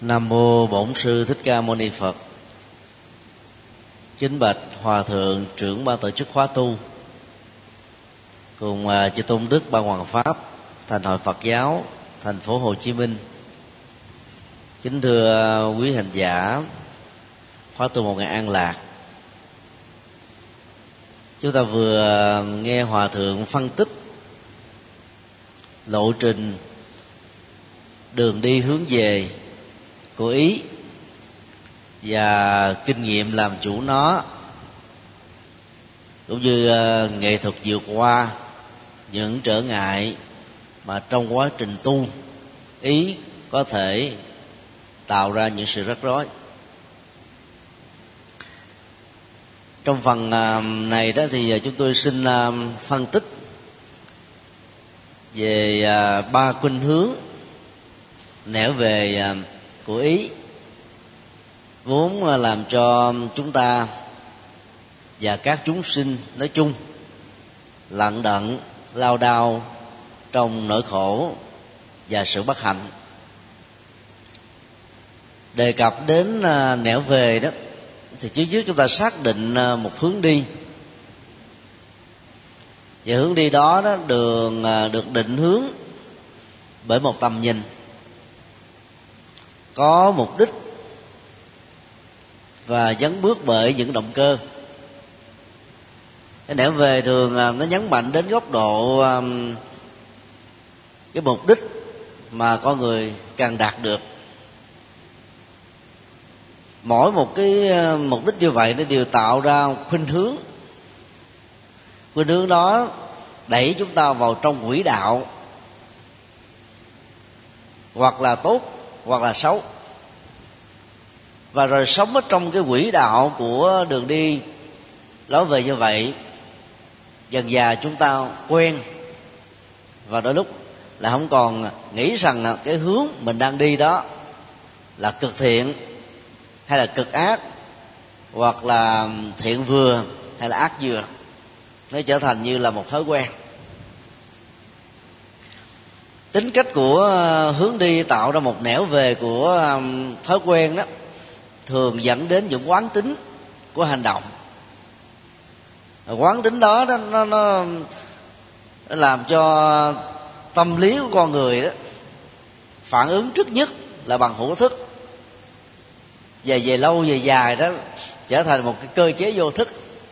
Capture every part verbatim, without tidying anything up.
Nam mô Bổn Sư Thích Ca Mâu Ni Phật. Kính bạch Hòa thượng trưởng ban tổ chức khóa tu cùng chư tôn đức Ban Hoàng Pháp Thành hội Phật giáo thành phố Hồ Chí Minh. Kính thưa quý hành giả khóa tu một ngày an lạc. Chúng ta vừa nghe Hòa thượng phân tích lộ trình đường đi hướng về của ý và kinh nghiệm làm chủ nó, cũng như nghệ thuật vượt qua những trở ngại mà trong quá trình tu ý có thể tạo ra những sự rắc rối. Trong phần này đó thì chúng tôi xin phân tích về ba khuynh hướng nẻo về của ý, vốn làm cho chúng ta và các chúng sinh nói chung lận đận lao đao trong nỗi khổ và sự bất hạnh. Đề cập đến nẻo về đó thì trước trước chúng ta xác định một hướng đi, và hướng đi đó, đó đường được định hướng bởi một tầm nhìn có mục đích và dẫn bước bởi những động cơ. Cái nẻo về thường nó nhấn mạnh đến góc độ cái mục đích mà con người cần đạt được. Mỗi một cái mục đích như vậy nó đều tạo ra khuynh hướng. Khuynh hướng đó đẩy chúng ta vào trong quỹ đạo, hoặc là tốt hoặc là xấu. Và rồi sống ở trong cái quỹ đạo của đường đi lối về như vậy, dần dà chúng ta quen, và đôi lúc là không còn nghĩ rằng là cái hướng mình đang đi đó là cực thiện hay là cực ác, hoặc là thiện vừa hay là ác vừa. Nó trở thành như là một thói quen. Tính cách của hướng đi tạo ra một nẻo về của thói quen đó thường dẫn đến những quán tính của hành động. Quán tính đó, đó nó, nó, nó làm cho tâm lý của con người đó phản ứng trước nhất là bằng hữu thức, và về lâu về dài đó trở thành một cái cơ chế vô thức.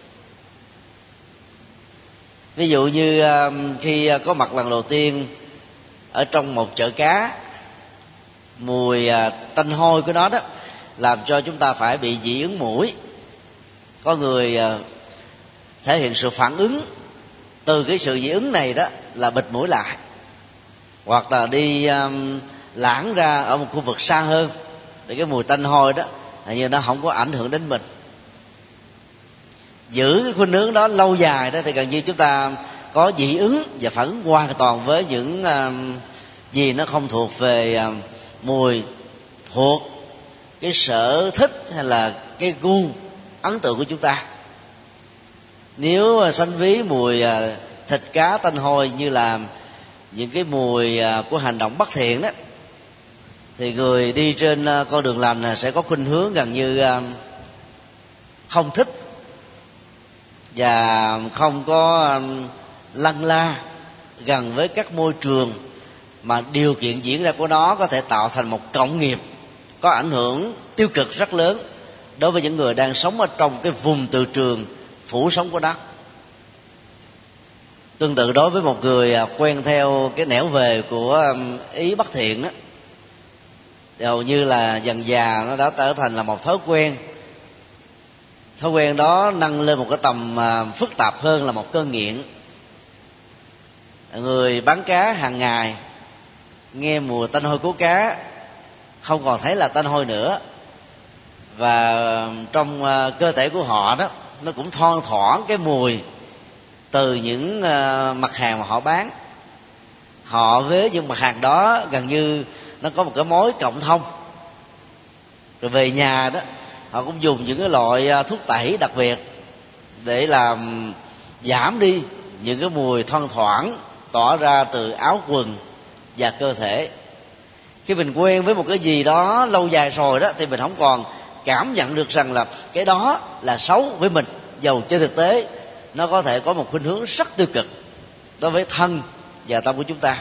Ví dụ như khi có mặt lần đầu tiên ở trong một chợ cá, mùi tanh hôi của nó đó làm cho chúng ta phải bị dị ứng mũi. Có người thể hiện sự phản ứng từ cái sự dị ứng này đó là bịt mũi lại, hoặc là đi lãng ra ở một khu vực xa hơn để cái mùi tanh hôi đó như nó không có ảnh hưởng đến mình. Giữ cái khuynh hướng đó lâu dài đó thì gần như chúng ta có dị ứng và phản ứng hoàn toàn với những gì nó không thuộc về mùi, thuộc cái sở thích hay là cái gu ấn tượng của chúng ta. Nếu sánh ví mùi thịt cá tanh hôi như là những cái mùi của hành động bất thiện đó, thì người đi trên con đường lành sẽ có khuynh hướng gần như không thích và không có lân la gần với các môi trường mà điều kiện diễn ra của nó có thể tạo thành một cộng nghiệp có ảnh hưởng tiêu cực rất lớn đối với những người đang sống ở trong cái vùng từ trường phủ sống của nó. Tương tự đối với một người quen theo cái nẻo về của ý bất thiện đó, thì hầu như là dần dà nó đã trở thành là một thói quen. Thói quen đó nâng lên một cái tầm phức tạp hơn là một cơn nghiện. Người bán cá hàng ngày nghe mùi tanh hôi của cá không còn thấy là tanh hôi nữa, và trong cơ thể của họ đó nó cũng thoang thoảng cái mùi từ những mặt hàng mà họ bán. Họ với những mặt hàng đó gần như nó có một cái mối cộng thông. Rồi về nhà đó họ cũng dùng những cái loại thuốc tẩy đặc biệt để làm giảm đi những cái mùi thoang thoảng tỏa ra từ áo quần và cơ thể. Khi mình quen với một cái gì đó lâu dài rồi đó, thì mình không còn cảm nhận được rằng là cái đó là xấu với mình, dầu trên thực tế nó có thể có một khuynh hướng rất tiêu cực đối với thân và tâm của chúng ta.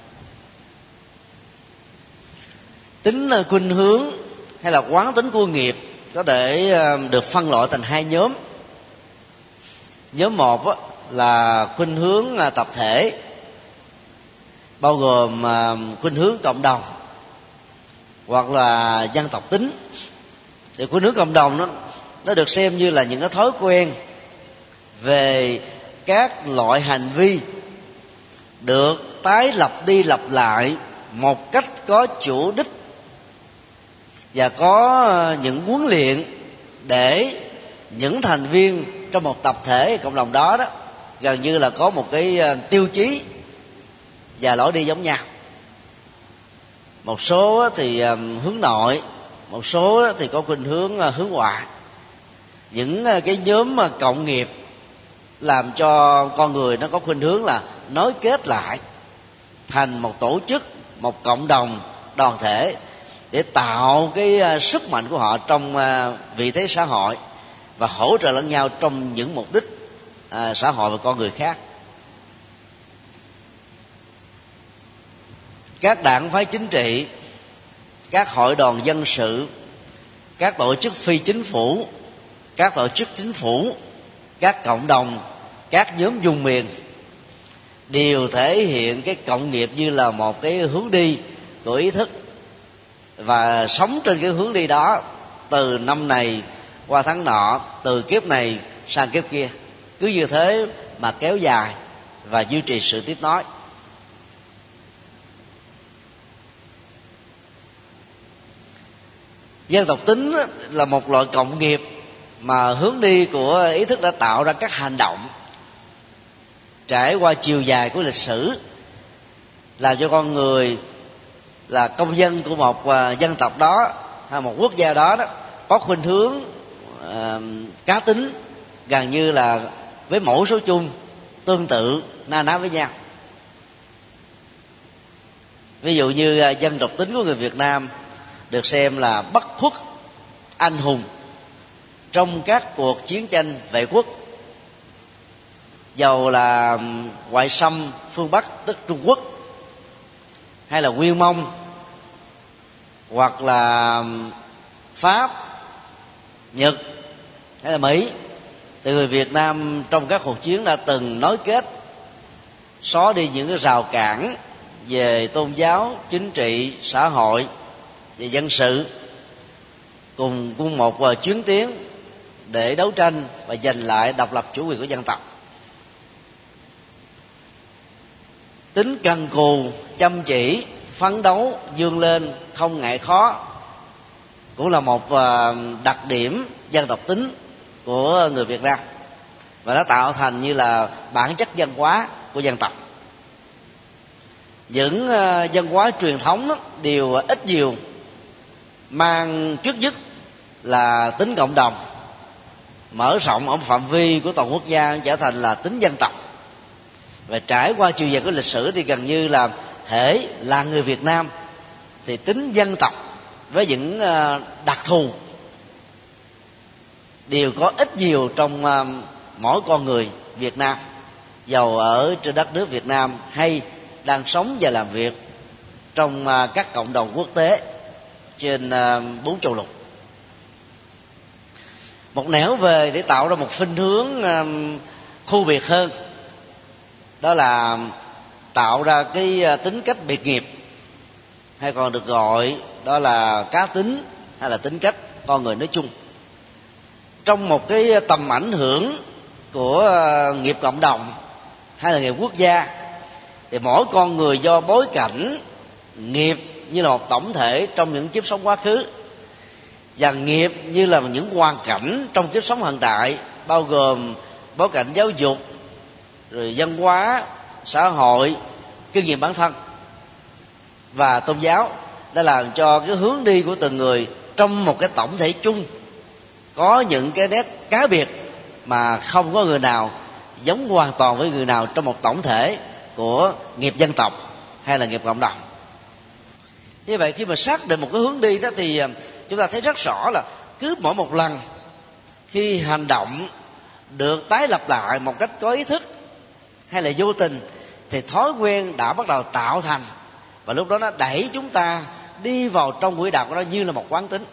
Tính khuynh hướng hay là quán tính của nghiệp có thể được phân loại thành hai nhóm. Nhóm một là khuynh hướng tập thể, bao gồm khuynh hướng cộng đồng hoặc là dân tộc tính. Thì khuynh hướng cộng đồng nó, nó được xem như là những cái thói quen về các loại hành vi được tái lặp đi lặp lại một cách có chủ đích và có những huấn luyện để những thành viên trong một tập thể cộng đồng đó đó gần như là có một cái tiêu chí và lối đi giống nhau. Một số thì hướng nội, một số thì có khuynh hướng hướng ngoại. Những cái nhóm cộng nghiệp làm cho con người nó có khuynh hướng là nối kết lại thành một tổ chức, một cộng đồng, đoàn thể để tạo cái sức mạnh của họ trong vị thế xã hội và hỗ trợ lẫn nhau trong những mục đích xã hội và con người khác. Các đảng phái chính trị, các hội đoàn dân sự, các tổ chức phi chính phủ, các tổ chức chính phủ, các cộng đồng, các nhóm vùng miền đều thể hiện cái cộng nghiệp như là một cái hướng đi của ý thức và sống trên cái hướng đi đó từ năm này qua tháng nọ, từ kiếp này sang kiếp kia, cứ như thế mà kéo dài và duy trì sự tiếp nối. Dân tộc tính là một loại cộng nghiệp mà hướng đi của ý thức đã tạo ra các hành động trải qua chiều dài của lịch sử, làm cho con người là công dân của một dân tộc đó hay một quốc gia đó, đó có khuynh hướng uh, cá tính gần như là với mẫu số chung tương tự na ná với nhau. Ví dụ như dân tộc tính của người Việt Nam được xem là bất khuất, anh hùng trong các cuộc chiến tranh vệ quốc, dầu là ngoại xâm phương Bắc tức Trung Quốc, hay là Nguyên Mông, hoặc là Pháp, Nhật hay là Mỹ. Từ người Việt Nam trong các cuộc chiến đã từng nối kết, xóa đi những cái rào cản về tôn giáo, chính trị, xã hội và dân sự, cùng cùng một chuyến tiến để đấu tranh và giành lại độc lập chủ quyền của dân tộc. Tính cần cù, chăm chỉ, phấn đấu, vươn lên, không ngại khó cũng là một đặc điểm dân tộc tính của người Việt Nam, và nó tạo thành như là bản chất văn hóa của dân tộc. Những văn hóa truyền thống đều ít nhiều mang trước nhất là tính cộng đồng, mở rộng ở phạm vi của toàn quốc gia trở thành là tính dân tộc. Và trải qua chiều dài của lịch sử thì gần như là hễ là người Việt Nam thì tính dân tộc với những đặc thù đều có ít nhiều trong mỗi con người Việt Nam, dầu ở trên đất nước Việt Nam hay đang sống và làm việc trong các cộng đồng quốc tế trên bốn châu lục. Một nẻo về để tạo ra một khuynh hướng khu biệt hơn, đó là tạo ra cái tính cách biệt nghiệp, hay còn được gọi đó là cá tính hay là tính cách con người nói chung. Trong một cái tầm ảnh hưởng của nghiệp cộng đồng hay là nghiệp quốc gia, thì mỗi con người do bối cảnh nghiệp như là một tổng thể trong những kiếp sống quá khứ, và nghiệp như là những hoàn cảnh trong kiếp sống hiện tại, bao gồm bối cảnh giáo dục, rồi văn hóa, xã hội, kinh nghiệm bản thân và tôn giáo, đã làm cho cái hướng đi của từng người trong một cái tổng thể chung có những cái nét cá biệt mà không có người nào giống hoàn toàn với người nào trong một tổng thể của nghiệp dân tộc hay là nghiệp cộng đồng. Như vậy khi mà xác định một cái hướng đi đó thì chúng ta thấy rất rõ là cứ mỗi một lần khi hành động được tái lập lại một cách có ý thức hay là vô tình thì thói quen đã bắt đầu tạo thành, và lúc đó nó đẩy chúng ta đi vào trong quỹ đạo của nó như là một quán tính.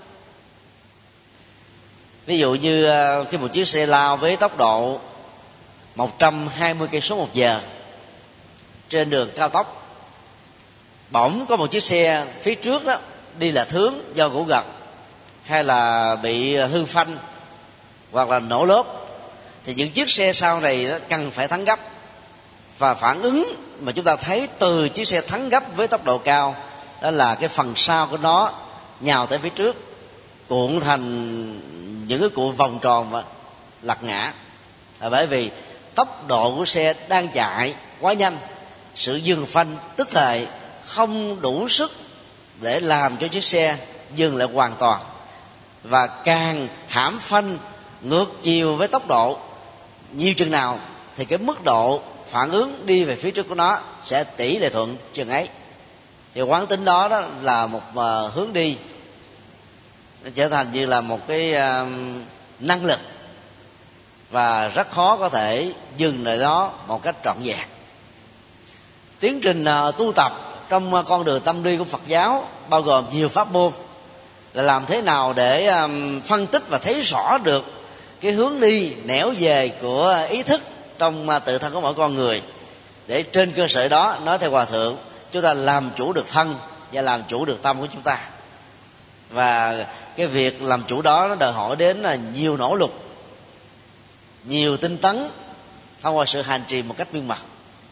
Ví dụ như khi một chiếc xe lao với tốc độ một trăm hai mươi cây số một giờ trên đường cao tốc, bỗng có một chiếc xe phía trước đó đi lệch hướng do ngủ gật hay là bị hư phanh hoặc là nổ lốp, thì những chiếc xe sau này đó cần phải thắng gấp. Và phản ứng mà chúng ta thấy từ chiếc xe thắng gấp với tốc độ cao đó là cái phần sau của nó nhào tới phía trước, cuộn thành những cái cuộn vòng tròn và lật ngã. Là bởi vì tốc độ của xe đang chạy quá nhanh, sự dừng phanh tức thời không đủ sức để làm cho chiếc xe dừng lại hoàn toàn, và càng hãm phanh ngược chiều với tốc độ nhiều chừng nào thì cái mức độ phản ứng đi về phía trước của nó sẽ tỷ lệ thuận chừng ấy. Thì quán tính đó, đó là một uh, hướng đi, nó trở thành như là một cái uh, năng lực, và rất khó có thể dừng lại đó một cách trọn vẹn. Tiến trình uh, tu tập trong uh, con đường tâm linh của Phật giáo bao gồm nhiều pháp môn, là làm thế nào để um, phân tích và thấy rõ được cái hướng đi nẻo về của ý thức trong uh, tự thân của mỗi con người, để trên cơ sở đó, nói theo Hòa Thượng, chúng ta làm chủ được thân và làm chủ được tâm của chúng ta. Và cái việc làm chủ đó nó đòi hỏi đến là nhiều nỗ lực, nhiều tinh tấn thông qua sự hành trì một cách miên mật.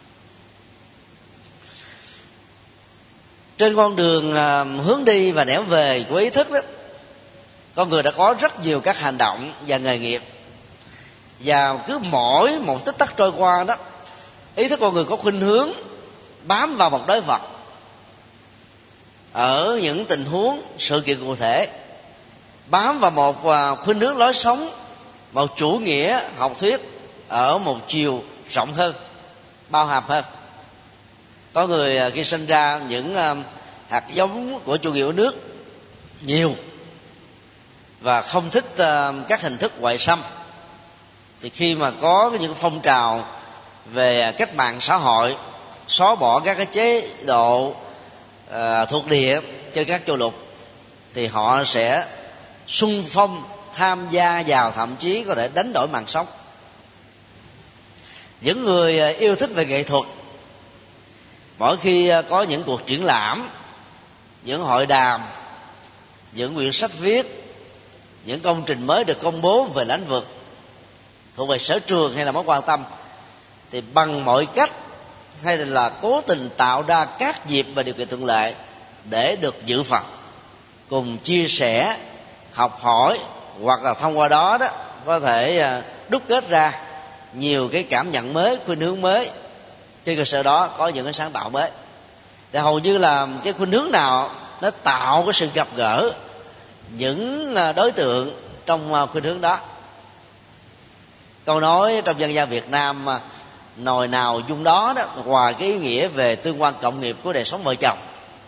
Trên con đường uh, hướng đi và nẻo về của ý thức đó, con người đã có rất nhiều các hành động và nghề nghiệp, và cứ mỗi một tích tắc trôi qua đó, ý thức con người có khuynh hướng bám vào một đối vật ở những tình huống sự kiện cụ thể, bám vào một uh, khuynh hướng lối sống, một chủ nghĩa học thuyết ở một chiều rộng hơn, bao hàm hơn. Có người uh, khi sinh ra những uh, hạt giống của chủ nghĩa nước nhiều và không thích uh, các hình thức ngoại xâm, thì khi mà có những phong trào về cách mạng xã hội, xóa bỏ các cái chế độ uh, thuộc địa trên các châu lục, thì họ sẽ xung phong tham gia vào, thậm chí có thể đánh đổi mạng sống. Những người yêu thích về nghệ thuật, mỗi khi có những cuộc triển lãm, những hội đàm, những quyển sách viết, những công trình mới được công bố về lĩnh vực thuộc về sở trường hay là mối quan tâm, thì bằng mọi cách hay là cố tình tạo ra các dịp và điều kiện thuận lợi để được dự phần, cùng chia sẻ, học hỏi, hoặc là thông qua đó đó có thể đúc kết ra nhiều cái cảm nhận mới, khuynh hướng mới. Trên cơ sở đó có những cái sáng tạo mới. Thì hầu như là cái khuynh hướng nào nó tạo cái sự gặp gỡ những đối tượng trong khuynh hướng đó. Câu nói trong dân gian Việt Nam, nồi nào dung đó đó, ngoài cái ý nghĩa về tương quan cộng nghiệp của đời sống vợ chồng,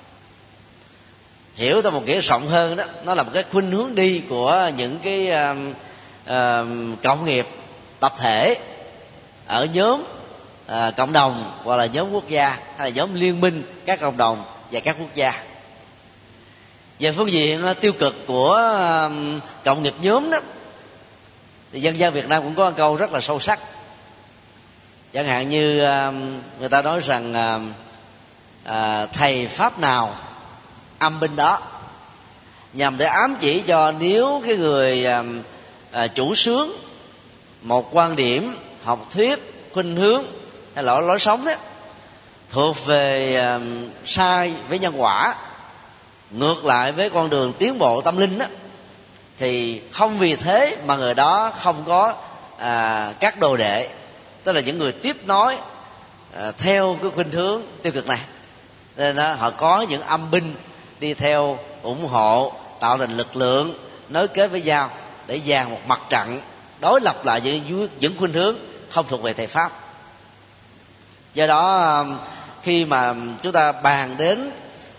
hiểu theo một nghĩa rộng hơn đó, nó là một cái khuynh hướng đi của những cái uh, uh, cộng nghiệp tập thể ở nhóm uh, cộng đồng, hoặc là nhóm quốc gia, hay là nhóm liên minh các cộng đồng và các quốc gia. Về phương diện uh, tiêu cực của uh, cộng nghiệp nhóm đó, thì dân gian Việt Nam cũng có một câu rất là sâu sắc. Chẳng hạn như uh, người ta nói rằng uh, uh, thầy pháp nào âm binh đó, nhằm để ám chỉ cho nếu cái người uh, uh, chủ xướng một quan điểm, học thuyết, khuynh hướng hay là lối sống đó thuộc về uh, sai với nhân quả, ngược lại với con đường tiến bộ tâm linh đó, thì không vì thế mà người đó không có à, các đồ đệ, tức là những người tiếp nối à, theo cái khuynh hướng tiêu cực này. Nên đó, họ có những âm binh đi theo, ủng hộ, tạo thành lực lượng nối kết với nhau để dàn một mặt trận đối lập lại những, những khuynh hướng không thuộc về thầy pháp. Do đó khi mà chúng ta bàn đến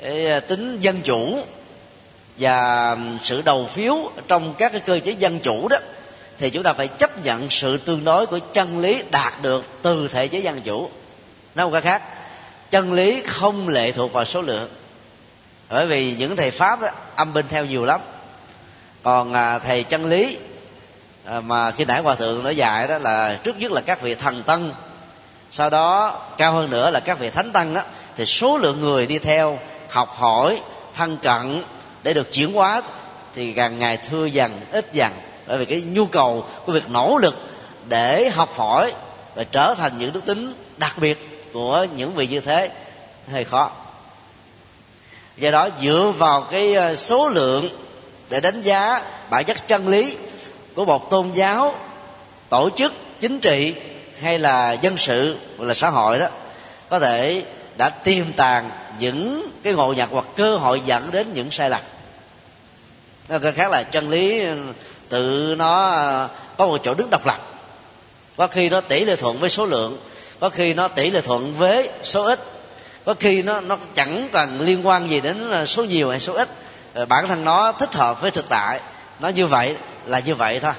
cái tính dân chủ và sự đầu phiếu trong các cái cơ chế dân chủ đó, thì chúng ta phải chấp nhận sự tương đối của chân lý đạt được từ thể chế dân chủ. Nói một cách khác, chân lý không lệ thuộc vào số lượng, bởi vì những thầy Pháp đó, âm binh theo nhiều lắm. Còn à, thầy chân lý à, mà khi nãy Hòa Thượng nói dạy đó là trước nhất là các vị thần tăng, sau đó cao hơn nữa là các vị thánh tăng đó, thì số lượng người đi theo học hỏi thân cận để được chuyển hóa thì càng ngày thưa dần, ít dần, bởi vì cái nhu cầu của việc nỗ lực để học hỏi và trở thành những đức tính đặc biệt của những vị như thế hơi khó. Do đó dựa vào cái số lượng để đánh giá bản chất chân lý của một tôn giáo, tổ chức chính trị hay là dân sự hoặc là xã hội đó, có thể đã tiềm tàng những cái ngộ nhận hoặc cơ hội dẫn đến những sai lầm. Cái khác là chân lý tự nó có một chỗ đứng độc lập, có khi nó tỷ lệ thuận với số lượng, có khi nó tỷ lệ thuận với số ít, có khi nó nó chẳng cần liên quan gì đến số nhiều hay số ít. Bản thân nó thích hợp với thực tại, nó như vậy là như vậy thôi.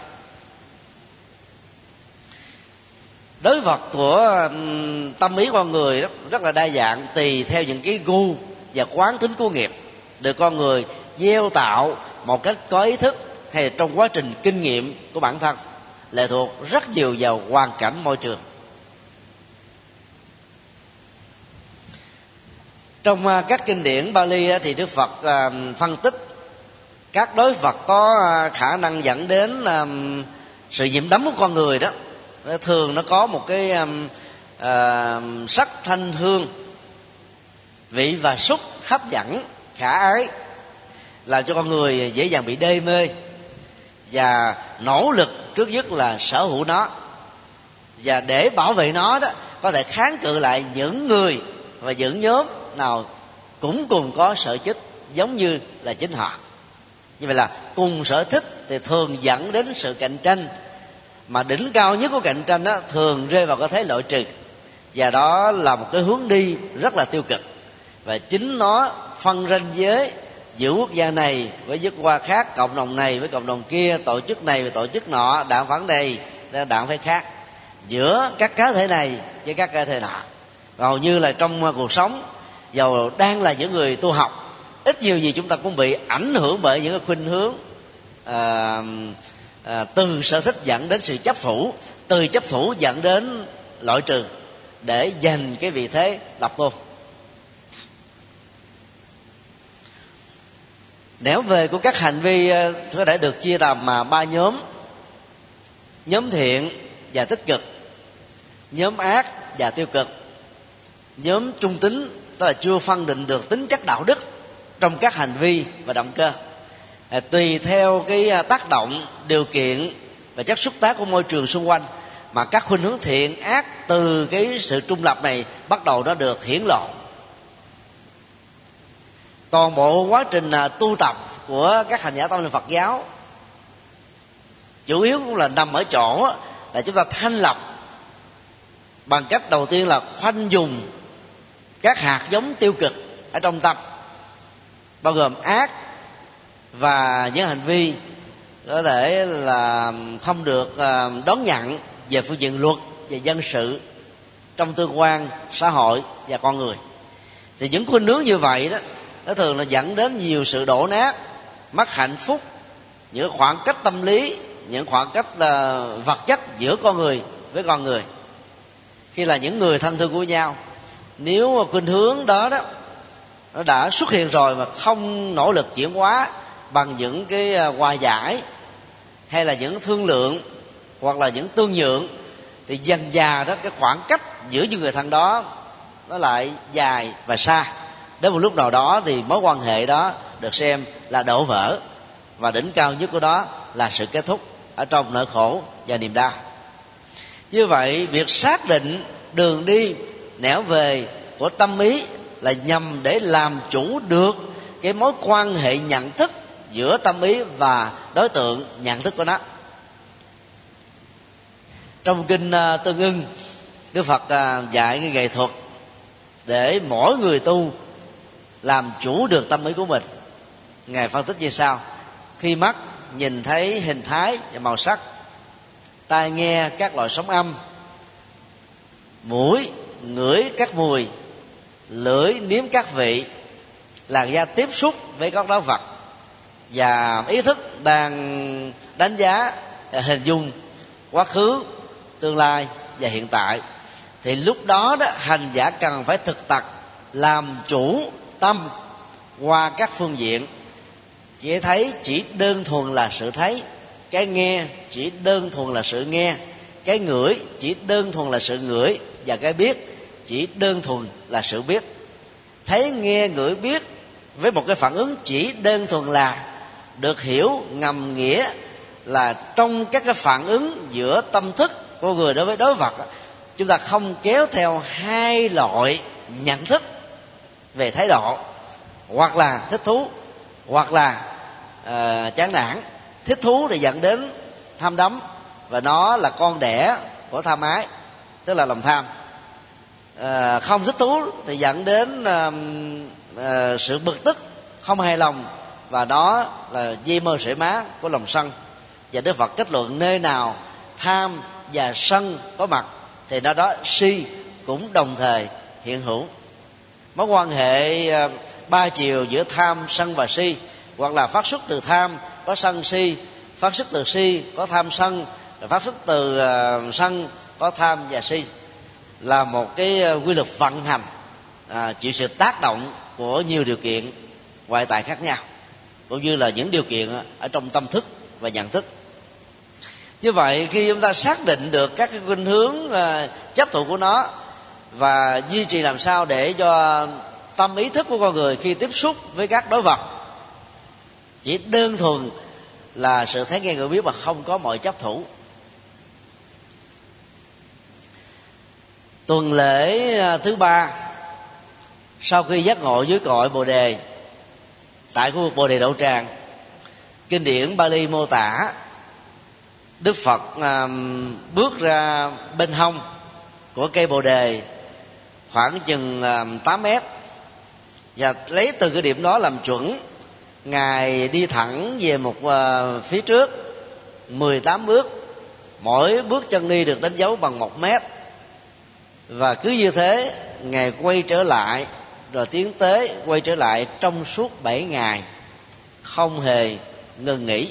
Đối vật của tâm ý con người đó rất là đa dạng, tùy theo những cái gu và quán tính của nghiệp được con người gieo tạo một cách có ý thức hay là trong quá trình kinh nghiệm của bản thân, lệ thuộc rất nhiều vào hoàn cảnh môi trường. Trong các kinh điển Bali thì Đức Phật phân tích các đối vật có khả năng dẫn đến sự nhiễm đắm của con người đó, thường nó có một cái uh, sắc, thanh, hương, vị và xúc hấp dẫn, khả ái, làm cho con người dễ dàng bị đê mê và nỗ lực trước nhất là sở hữu nó, và để bảo vệ nó đó có thể kháng cự lại những người và những nhóm nào cũng cùng có sở thích giống như là chính họ. Như vậy là cùng sở thích thì thường dẫn đến sự cạnh tranh, mà đỉnh cao nhất của cạnh tranh đó thường rơi vào cái thế loại trừ, và đó là một cái hướng đi rất là tiêu cực. Và chính nó phân ranh giới giữa quốc gia này với quốc gia khác, cộng đồng này với cộng đồng kia, tổ chức này với tổ chức nọ, đảng phái này với đảng phái khác, giữa các cá thể này với các cá thể nọ. Hầu như là trong cuộc sống, dầu đang là những người tu học, ít nhiều gì chúng ta cũng bị ảnh hưởng bởi những cái khuynh hướng à, à, từ sở thích dẫn đến sự chấp thủ, từ chấp thủ dẫn đến loại trừ để giành cái vị thế độc tôn. Nẻo về của các hành vi có thể được chia làm mà ba nhóm: nhóm thiện và tích cực, nhóm ác và tiêu cực, nhóm trung tính, tức là chưa phân định được tính chất đạo đức trong các hành vi và động cơ. À, tùy theo cái tác động, điều kiện và chất xúc tác của môi trường xung quanh mà các khuynh hướng thiện ác từ cái sự trung lập này bắt đầu nó được hiển lộ. Toàn bộ quá trình tu tập của các hành giả tâm linh Phật giáo chủ yếu cũng là nằm ở chỗ là chúng ta thanh lọc bằng cách đầu tiên là khoanh dùng các hạt giống tiêu cực ở trong tâm, bao gồm ác và những hành vi có thể là không được đón nhận về phương diện luật và dân sự trong tương quan xã hội và con người. Thì những khuynh hướng như vậy đó, nó thường là dẫn đến nhiều sự đổ nát, mất hạnh phúc, những khoảng cách tâm lý, những khoảng cách uh, vật chất giữa con người với con người. Khi là những người thân thương của nhau, nếu khuynh hướng đó đó nó đã xuất hiện rồi mà không nỗ lực chuyển hóa bằng những cái hòa giải hay là những thương lượng hoặc là những tương nhượng, thì dần dà đó cái khoảng cách giữa những người thân đó nó lại dài và xa. Đến một lúc nào đó thì mối quan hệ đó được xem là đổ vỡ, và đỉnh cao nhất của đó là sự kết thúc ở trong nỗi khổ và niềm đau. Như vậy, việc xác định đường đi nẻo về của tâm ý là nhằm để làm chủ được cái mối quan hệ nhận thức giữa tâm ý và đối tượng nhận thức của nó. Trong kinh Tương Ưng, Đức Phật dạy cái nghệ thuật để mỗi người tu làm chủ được tâm ý của mình. Ngài phân tích như sau: khi mắt nhìn thấy hình thái và màu sắc, tai nghe các loại sóng âm, mũi ngửi các mùi, lưỡi nếm các vị, làn da tiếp xúc với các đối vật, và ý thức đang đánh giá, hình dung quá khứ, tương lai và hiện tại, thì lúc đó đó hành giả cần phải thực tập làm chủ tâm qua các phương diện. Chỉ thấy chỉ đơn thuần là sự thấy, cái nghe chỉ đơn thuần là sự nghe, cái ngửi chỉ đơn thuần là sự ngửi, và cái biết chỉ đơn thuần là sự biết. Thấy nghe ngửi biết với một cái phản ứng chỉ đơn thuần là được hiểu ngầm nghĩa là trong các cái phản ứng giữa tâm thức của người đối với đối vật, chúng ta không kéo theo hai loại nhận thức về thái độ, hoặc là thích thú hoặc là uh, chán nản. Thích thú thì dẫn đến tham đắm, và nó là con đẻ của tham ái, tức là lòng tham. Uh, không thích thú thì dẫn đến uh, uh, sự bực tức, không hài lòng, và đó là dây mơ sợi má của lòng sân. Và Đức Phật kết luận nơi nào tham và sân có mặt thì nơi đó si cũng đồng thời hiện hữu. Mối quan hệ uh, ba chiều giữa tham, sân và si, hoặc là phát xuất từ tham có sân si, phát xuất từ si có tham sân, rồi phát xuất từ uh, sân có tham và si, là một cái quy luật vận hành à, chịu sự tác động của nhiều điều kiện ngoại tại khác nhau, cũng như là những điều kiện ở trong tâm thức và nhận thức. Như vậy, khi chúng ta xác định được các cái khuynh hướng uh, chấp thụ của nó, và duy trì làm sao để cho tâm ý thức của con người khi tiếp xúc với các đối vật chỉ đơn thuần là sự thấy nghe người biết mà không có mọi chấp thủ. Tuần lễ thứ ba sau khi giác ngộ dưới cội Bồ Đề tại khu vực Bồ Đề Đậu Tràng, kinh điển Bali mô tả Đức Phật um, bước ra bên hông của cây Bồ Đề khoảng chừng um, tám mét, và lấy từ cái điểm đó làm chuẩn, Ngài đi thẳng về một uh, phía trước mười tám bước, mỗi bước chân đi được đánh dấu bằng một mét. Và cứ như thế Ngài quay trở lại, rồi tiến tới quay trở lại trong suốt bảy ngày, không hề ngừng nghỉ.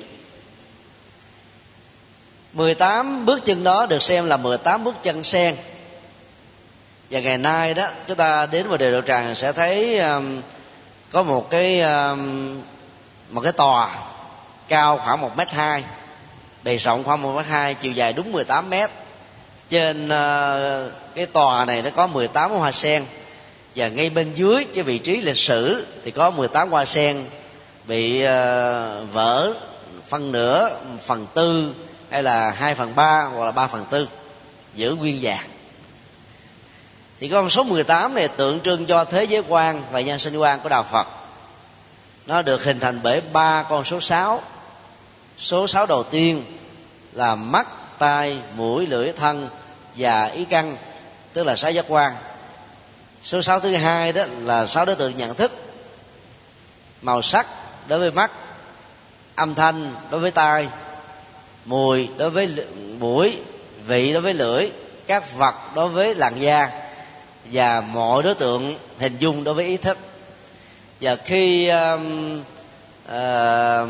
Mười tám bước chân đó được xem là mười tám bước chân sen. Và ngày nay đó, chúng ta đến Bồ Đề Đậu Tràng sẽ thấy um, có một cái um, một cái tòa cao khoảng một mét hai, bề rộng khoảng một mét hai, chiều dài đúng mười tám mét. Trên uh, cái tòa này nó có mười tám hoa sen, và ngay bên dưới cái vị trí lịch sử thì có mười tám hoa sen bị uh, vỡ phân nửa, phần tư hay là hai phần ba hoặc là ba phần tư, giữ nguyên vàng. Thì con số mười tám này tượng trưng cho thế giới quan và nhân sinh quan của đạo Phật. Nó được hình thành bởi ba con số sáu. Số sáu đầu tiên là mắt, tai, mũi, lưỡi, thân và ý căn, tức là sáu giác quan. Số sáu thứ hai đó là sáu đối tượng nhận thức: màu sắc đối với mắt, âm thanh đối với tai, mùi đối với mũi, vị đối với lưỡi, các vật đối với làn da, và mọi đối tượng hình dung đối với ý thức. Và khi um, uh,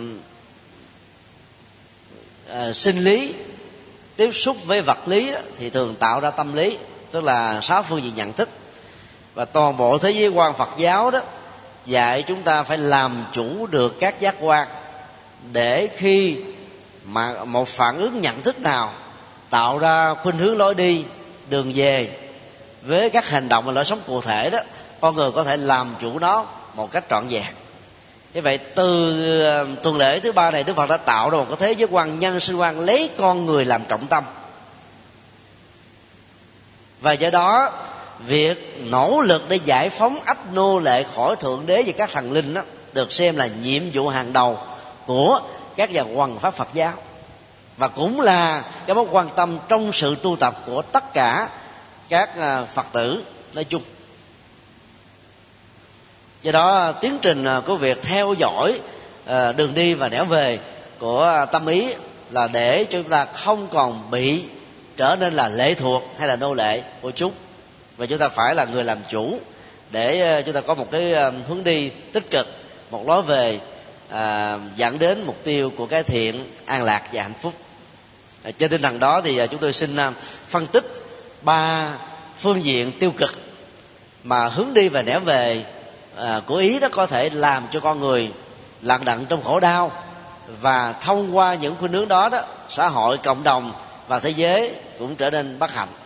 uh, sinh lý tiếp xúc với vật lý đó, thì thường tạo ra tâm lý, tức là sáu phương diện nhận thức. Và toàn bộ thế giới quan Phật giáo đó dạy chúng ta phải làm chủ được các giác quan, để khi mà một phản ứng nhận thức nào tạo ra khuynh hướng lối đi, đường về với các hành động và lối sống cụ thể đó, con người có thể làm chủ nó một cách trọn vẹn. Như vậy, từ tuần lễ thứ ba này, Đức Phật đã tạo ra một cái thế giới quan, nhân sinh quan, lấy con người làm trọng tâm. Và do đó, việc nỗ lực để giải phóng ách nô lệ khỏi thượng đế và các thần linh đó, được xem là nhiệm vụ hàng đầu của các nhà hoằng pháp Phật giáo, và cũng là cái mối quan tâm trong sự tu tập của tất cả các Phật tử nói chung. Do đó tiến trình của việc theo dõi đường đi và nẻo về của tâm ý là để chúng ta không còn bị trở nên là lệ thuộc hay là nô lệ của chúng, và chúng ta phải là người làm chủ để chúng ta có một cái hướng đi tích cực, một lối về à, dẫn đến mục tiêu của cái thiện, an lạc và hạnh phúc. À, trên tinh thần đó thì chúng tôi xin phân tích ba phương diện tiêu cực mà hướng đi và nẻo về à, của ý đó có thể làm cho con người lận đận trong khổ đau, và thông qua những khuynh hướng đó đó, xã hội, cộng đồng và thế giới cũng trở nên bất hạnh.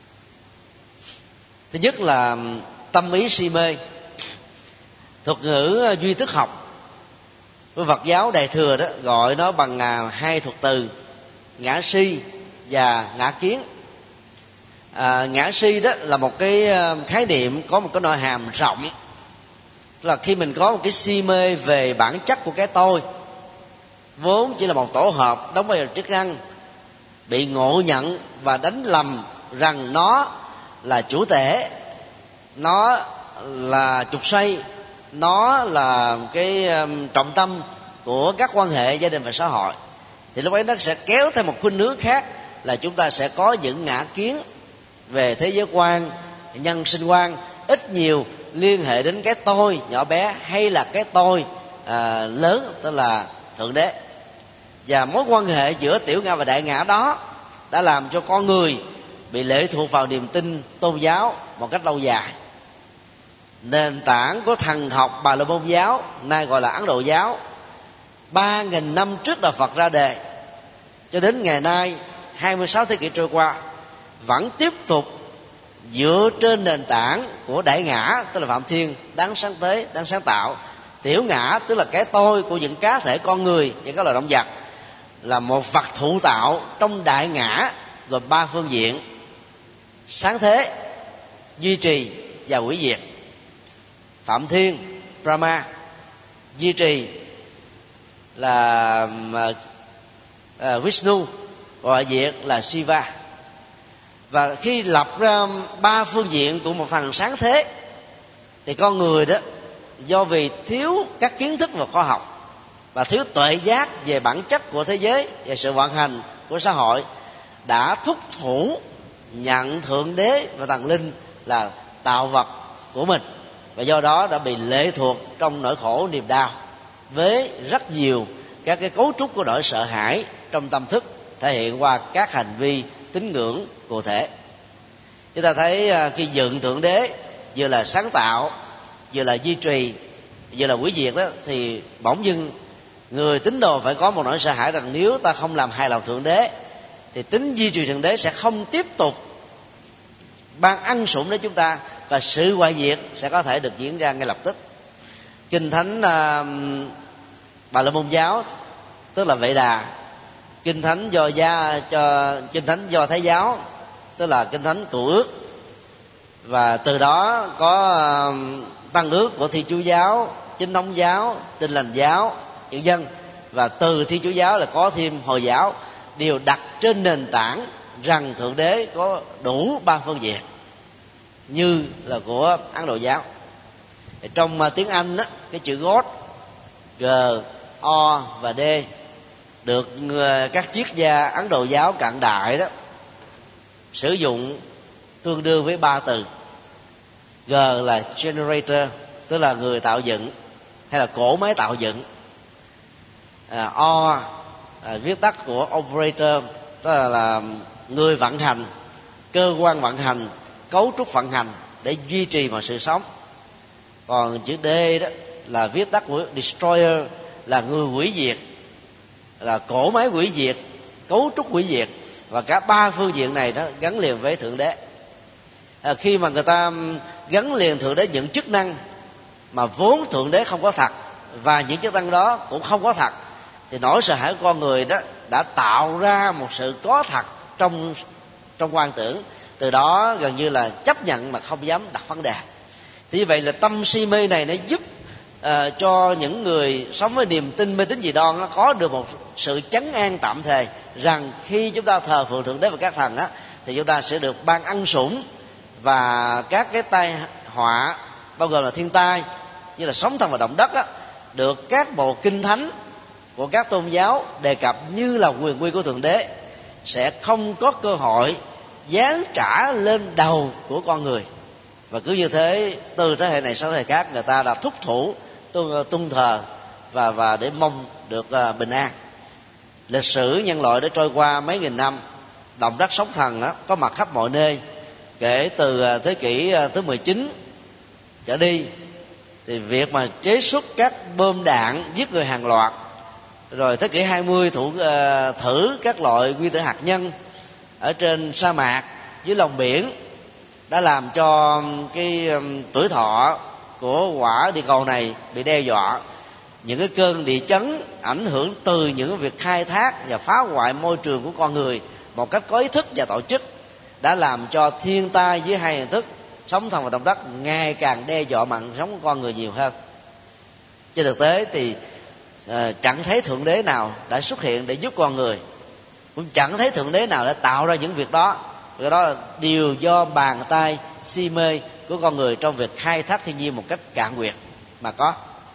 Thứ nhất là tâm ý si mê. Thuật ngữ duy thức học của Phật giáo Đại thừa đó gọi nó bằng hai thuật từ ngã si và ngã kiến. À, ngã si đó là một cái khái niệm có một cái nội hàm rộng, là khi mình có một cái si mê về bản chất của cái tôi, vốn chỉ là một tổ hợp đóng vai trò chức năng, bị ngộ nhận và đánh lầm rằng nó là chủ thể, nó là trục xoay, nó là cái trọng tâm của các quan hệ gia đình và xã hội, thì lúc ấy nó sẽ kéo theo một khuynh hướng khác, là chúng ta sẽ có những ngã kiến về thế giới quan, nhân sinh quan, ít nhiều liên hệ đến cái tôi nhỏ bé hay là cái tôi à, lớn, tức là thượng đế. Và mối quan hệ giữa tiểu ngã và đại ngã đó đã làm cho con người bị lệ thuộc vào niềm tin tôn giáo một cách lâu dài. Nền tảng của thần học Bà La Môn giáo, nay gọi là Ấn Độ giáo, ba nghìn năm trước Đạo Phật ra đề cho đến ngày nay, hai mươi sáu thế kỷ trôi qua, vẫn tiếp tục dựa trên nền tảng của đại ngã, tức là Phạm Thiên, đáng sáng tế, đáng sáng tạo. Tiểu ngã tức là cái tôi của những cá thể con người và các loài động vật, là một vật thụ tạo trong đại ngã gồm ba phương diện: sáng thế, duy trì và hủy diệt. Phạm Thiên, Brahma; duy trì là uh, Vishnu; và diệt là Shiva. Và khi lập ra ba phương diện của một thằng sáng thế, thì con người đó, do vì thiếu các kiến thức về khoa học và thiếu tuệ giác về bản chất của thế giới và sự vận hành của xã hội, đã thúc thủ nhận thượng đế và thần linh là tạo vật của mình, và do đó đã bị lệ thuộc trong nỗi khổ niềm đau, với rất nhiều các cái cấu trúc của nỗi sợ hãi trong tâm thức, thể hiện qua các hành vi tín ngưỡng cụ thể. Chúng ta thấy khi dựng thượng đế vừa là sáng tạo, vừa là duy trì, vừa là hủy diệt đó, thì bỗng dưng người tín đồ phải có một nỗi sợ hãi rằng nếu ta không làm hài lòng thượng đế, thì tính duy trì thượng đế sẽ không tiếp tục ban ân sủng đến chúng ta, và sự hoại diệt sẽ có thể được diễn ra ngay lập tức. Kinh thánh uh, Bà La Môn giáo, tức là Vệ Đà; kinh thánh do gia cho kinh thánh do Thái giáo, tức là kinh thánh Cựu Ước, và từ đó có uh, Tăng Ước của Thiên Chúa giáo, Chính thống giáo, Tin lành giáo, nhân dân, và từ Thiên Chúa giáo là có thêm Hồi giáo, đều đặt trên nền tảng rằng thượng đế có đủ ba phương diện như là của Ấn Độ giáo. Trong uh, tiếng Anh đó, cái chữ God, G, O và D được uh, các triết gia Ấn Độ giáo cận đại đó sử dụng tương đương với ba từ. G là generator, tức là người tạo dựng hay là cỗ máy tạo dựng. à, O à, viết tắt của operator, tức là, là người vận hành, cơ quan vận hành, cấu trúc vận hành để duy trì mọi sự sống. Còn chữ D đó là viết tắt của destroyer, là người hủy diệt, là cỗ máy hủy diệt, cấu trúc hủy diệt. Và cả ba phương diện này đó gắn liền với thượng đế. à, Khi mà người ta gắn liền thượng đế những chức năng mà vốn thượng đế không có thật, và những chức năng đó cũng không có thật, thì nỗi sợ hãi của con người đó đã tạo ra một sự có thật trong trong quan tưởng. Từ đó gần như là chấp nhận mà không dám đặt vấn đề. Thì như vậy là tâm si mê này nó giúp uh, cho những người sống với niềm tin mê tín dị đoan nó có được một sự trấn an tạm thời, rằng khi chúng ta thờ phượng thượng đế và các thần á, thì chúng ta sẽ được ban ân sủng, và các cái tai họa bao gồm là thiên tai, như là sóng thần và động đất á, được các bộ kinh thánh của các tôn giáo đề cập như là quyền uy của Thượng Đế, sẽ không có cơ hội giáng trả lên đầu của con người. Và cứ như thế, từ thế hệ này sang thế hệ khác, người ta đã thúc thủ tuân thờ và và để mong được uh, bình an. Lịch sử nhân loại đã trôi qua mấy nghìn năm, động đất sóng thần á, có mặt khắp mọi nơi. Kể từ uh, thế kỷ uh, thứ mười chín trở đi, thì việc mà chế xuất các bom đạn giết người hàng loạt, rồi thế kỷ hai mươi thủ, uh, thử các loại nguyên tử hạt nhân ở trên sa mạc, dưới lòng biển, đã làm cho cái um, tuổi thọ của quả địa cầu này bị đe dọa. Những cái cơn địa chấn ảnh hưởng từ những việc khai thác và phá hoại môi trường của con người một cách có ý thức và tổ chức đã làm cho thiên tai dưới hai hình thức sóng thần và động đất ngày càng đe dọa mạng sống của con người nhiều hơn. Trên thực tế thì uh, chẳng thấy Thượng Đế nào đã xuất hiện để giúp con người, cũng chẳng thấy Thượng Đế nào đã tạo ra những việc đó. Cái đó là điều do bàn tay si mê của con người trong việc khai thác thiên nhiên một cách cạn quyệt mà có.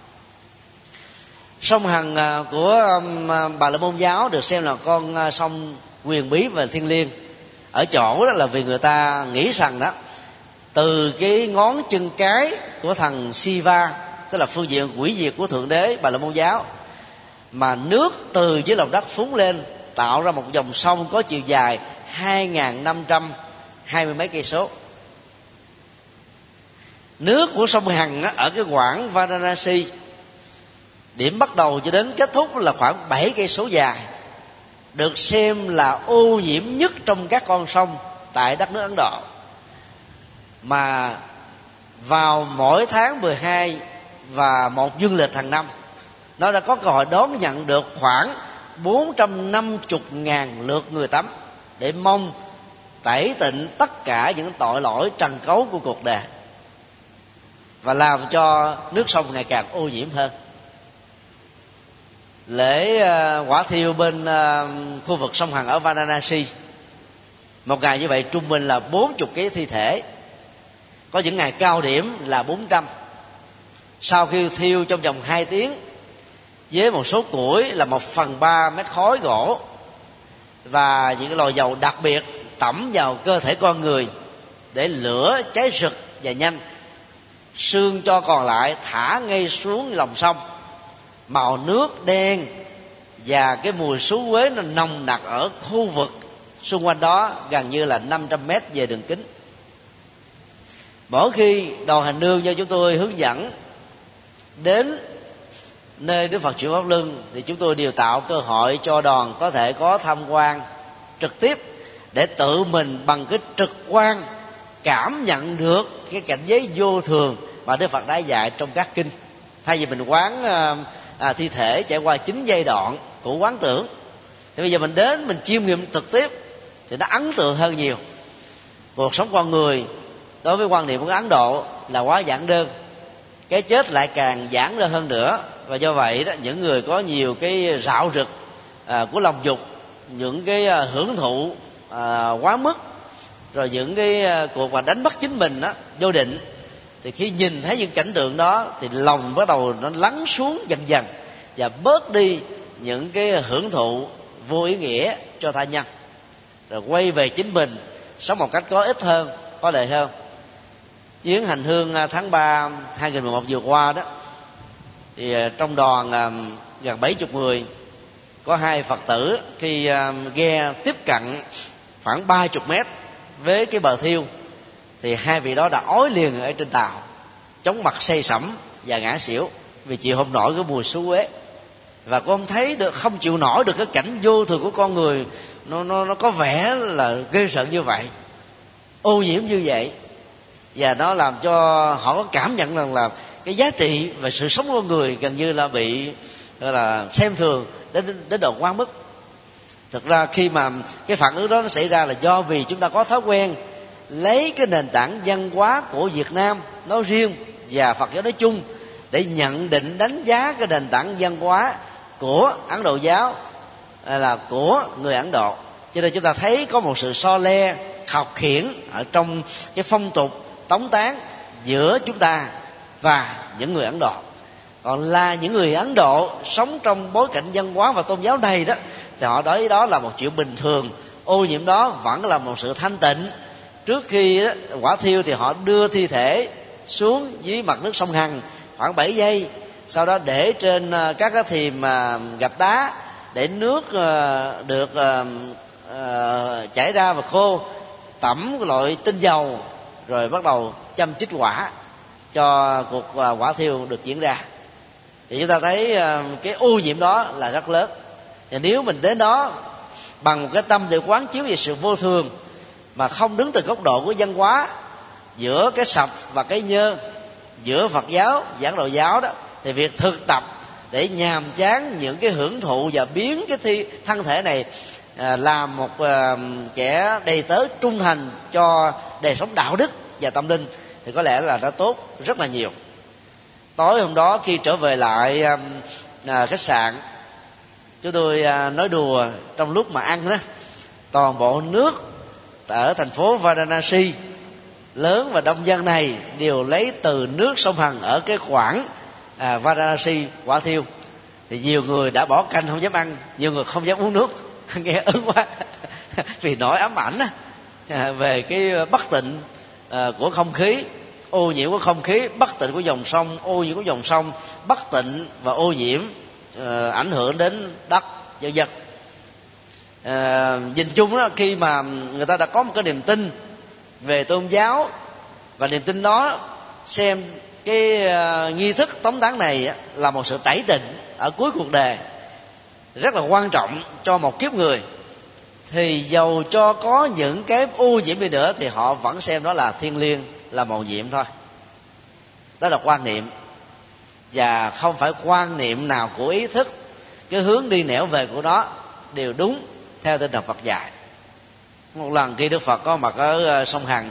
Sông Hằng của Bà La Môn giáo được xem là con sông huyền bí và thiêng liêng, ở chỗ đó là vì người ta nghĩ rằng đó, từ cái ngón chân cái của thằng Shiva, tức là phương diện quỷ diệt của Thượng Đế Bà La Môn giáo, mà nước từ dưới lòng đất phúng lên tạo ra một dòng sông có chiều dài hai nghìn năm trăm hai mươi mấy cây số. Nước của sông Hằng á, ở cái quãng Varanasi, điểm bắt đầu cho đến kết thúc là khoảng bảy cây số dài, được xem là ô nhiễm nhất trong các con sông tại đất nước Ấn Độ. Mà vào mỗi tháng mười hai và một dương lịch hàng năm, nó đã có cơ hội đón nhận được khoảng bốn trăm năm mươi ngàn lượt người tắm, để mong tẩy tịnh tất cả những tội lỗi trần cấu của cuộc đời, và làm cho nước sông ngày càng ô nhiễm hơn. Lễ uh, quả thiêu bên uh, khu vực sông Hằng ở Varanasi, một ngày như vậy trung bình là bốn mươi cái thi thể, có những ngày cao điểm là bốn trăm. Sau khi thiêu trong vòng hai tiếng với một số củi là một phần ba mét khói gỗ và những cái lò dầu đặc biệt tẩm vào cơ thể con người để lửa cháy rực và nhanh, xương cho còn lại thả ngay xuống lòng sông, màu nước đen và cái mùi xú uế nó nồng nặc ở khu vực xung quanh đó gần như là năm trăm mét về đường kính. Mỗi khi đoàn hành hương do chúng tôi hướng dẫn đến nơi Đức Phật chuyển pháp luân, thì chúng tôi đều tạo cơ hội cho đoàn có thể có tham quan trực tiếp, để tự mình bằng cái trực quan cảm nhận được cái cảnh giới vô thường mà Đức Phật đã dạy trong các kinh. Thay vì mình quán à, thi thể trải qua chín giai đoạn của quán tưởng, thì bây giờ mình đến mình chiêm nghiệm trực tiếp thì nó ấn tượng hơn nhiều. Cuộc sống con người đối với quan niệm của Ấn Độ là quá giản đơn, cái chết lại càng giản đơn hơn nữa. Và do vậy đó, những người có nhiều cái rạo rực à, của lòng dục, những cái à, hưởng thụ à, quá mức, rồi những cái à, cuộc mà đánh bắt chính mình đó, vô định, thì khi nhìn thấy những cảnh tượng đó thì lòng bắt đầu nó lắng xuống dần dần, và bớt đi những cái hưởng thụ vô ý nghĩa cho tha nhân, rồi quay về chính mình, sống một cách có ích hơn, có lợi hơn. Chuyến hành hương tháng ba hai nghìn mười một vừa qua đó, thì trong đoàn gần bảy mươi người, có hai Phật tử khi ghe tiếp cận khoảng ba mươi mét với cái bờ thiêu, thì hai vị đó đã ói liền ở trên tàu, chóng mặt say sẩm và ngã xỉu vì chịu không nổi cái mùi xú uế. Và con thấy được, không chịu nổi được cái cảnh vô thường của con người, nó nó nó có vẻ là ghê sợ như vậy, ô nhiễm như vậy, và nó làm cho họ có cảm nhận rằng là cái giá trị và sự sống của người gần như là bị gọi là xem thường đến đến độ quá mức. Thực ra khi mà cái phản ứng đó nó xảy ra là do vì chúng ta có thói quen lấy cái nền tảng văn hóa của Việt Nam nói riêng và Phật giáo nói chung để nhận định đánh giá cái nền tảng văn hóa của Ấn Độ giáo hay là của người Ấn Độ. Cho nên chúng ta thấy có một sự so le khọc khiễng ở trong cái phong tục tống táng giữa chúng ta và những người Ấn Độ. Còn là những người Ấn Độ sống trong bối cảnh văn hóa và tôn giáo này đó, thì họ đối với đó là một chuyện bình thường. Ô nhiễm đó vẫn là một sự thanh tịnh. Trước khi đó, quả thiêu thì họ đưa thi thể xuống dưới mặt nước sông Hằng khoảng bảy giây, sau đó để trên các cái thềm gạch đá để nước được chảy ra và khô, tẩm loại tinh dầu, rồi bắt đầu châm chích quả cho cuộc quả thiêu được diễn ra. Thì chúng ta thấy cái ô nhiễm đó là rất lớn. Và nếu mình đến đó bằng một cái tâm để quán chiếu về sự vô thường, mà không đứng từ góc độ của văn hóa giữa cái sạch và cái nhơ, giữa Phật giáo giảng đạo giáo đó, thì việc thực tập để nhàm chán những cái hưởng thụ và biến cái thi, thân thể này à, làm một à, kẻ đầy tớ trung thành cho đời sống đạo đức và tâm linh, thì có lẽ là đã tốt rất là nhiều. Tối hôm đó khi trở về lại à, à, khách sạn, chúng tôi à, nói đùa trong lúc mà ăn đó, toàn bộ nước ở thành phố Varanasi lớn và đông dân này đều lấy từ nước sông Hằng ở cái khoảng à, Varanasi quả thiêu. Thì nhiều người đã bỏ canh không dám ăn, nhiều người không dám uống nước nghe ớn quá vì nỗi ám ảnh à, về cái bất tịnh à, của không khí, ô nhiễm của không khí, bất tịnh của dòng sông, ô nhiễm của dòng sông, bất tịnh và ô nhiễm à, ảnh hưởng đến đất dân dân. À, nhìn chung đó, khi mà người ta đã có một cái niềm tin về tôn giáo, và niềm tin đó xem cái uh, nghi thức tống táng này là một sự tẩy tịnh ở cuối cuộc đời rất là quan trọng cho một kiếp người, thì dầu cho có những cái ô nhiễm đi nữa thì họ vẫn xem đó là thiêng liêng, là mầu nhiệm thôi. Đó là quan niệm, và không phải quan niệm nào của ý thức, cái hướng đi nẻo về của nó đều đúng theo tinh thần Phật dạy. Một lần khi Đức Phật có mặt ở sông Hằng,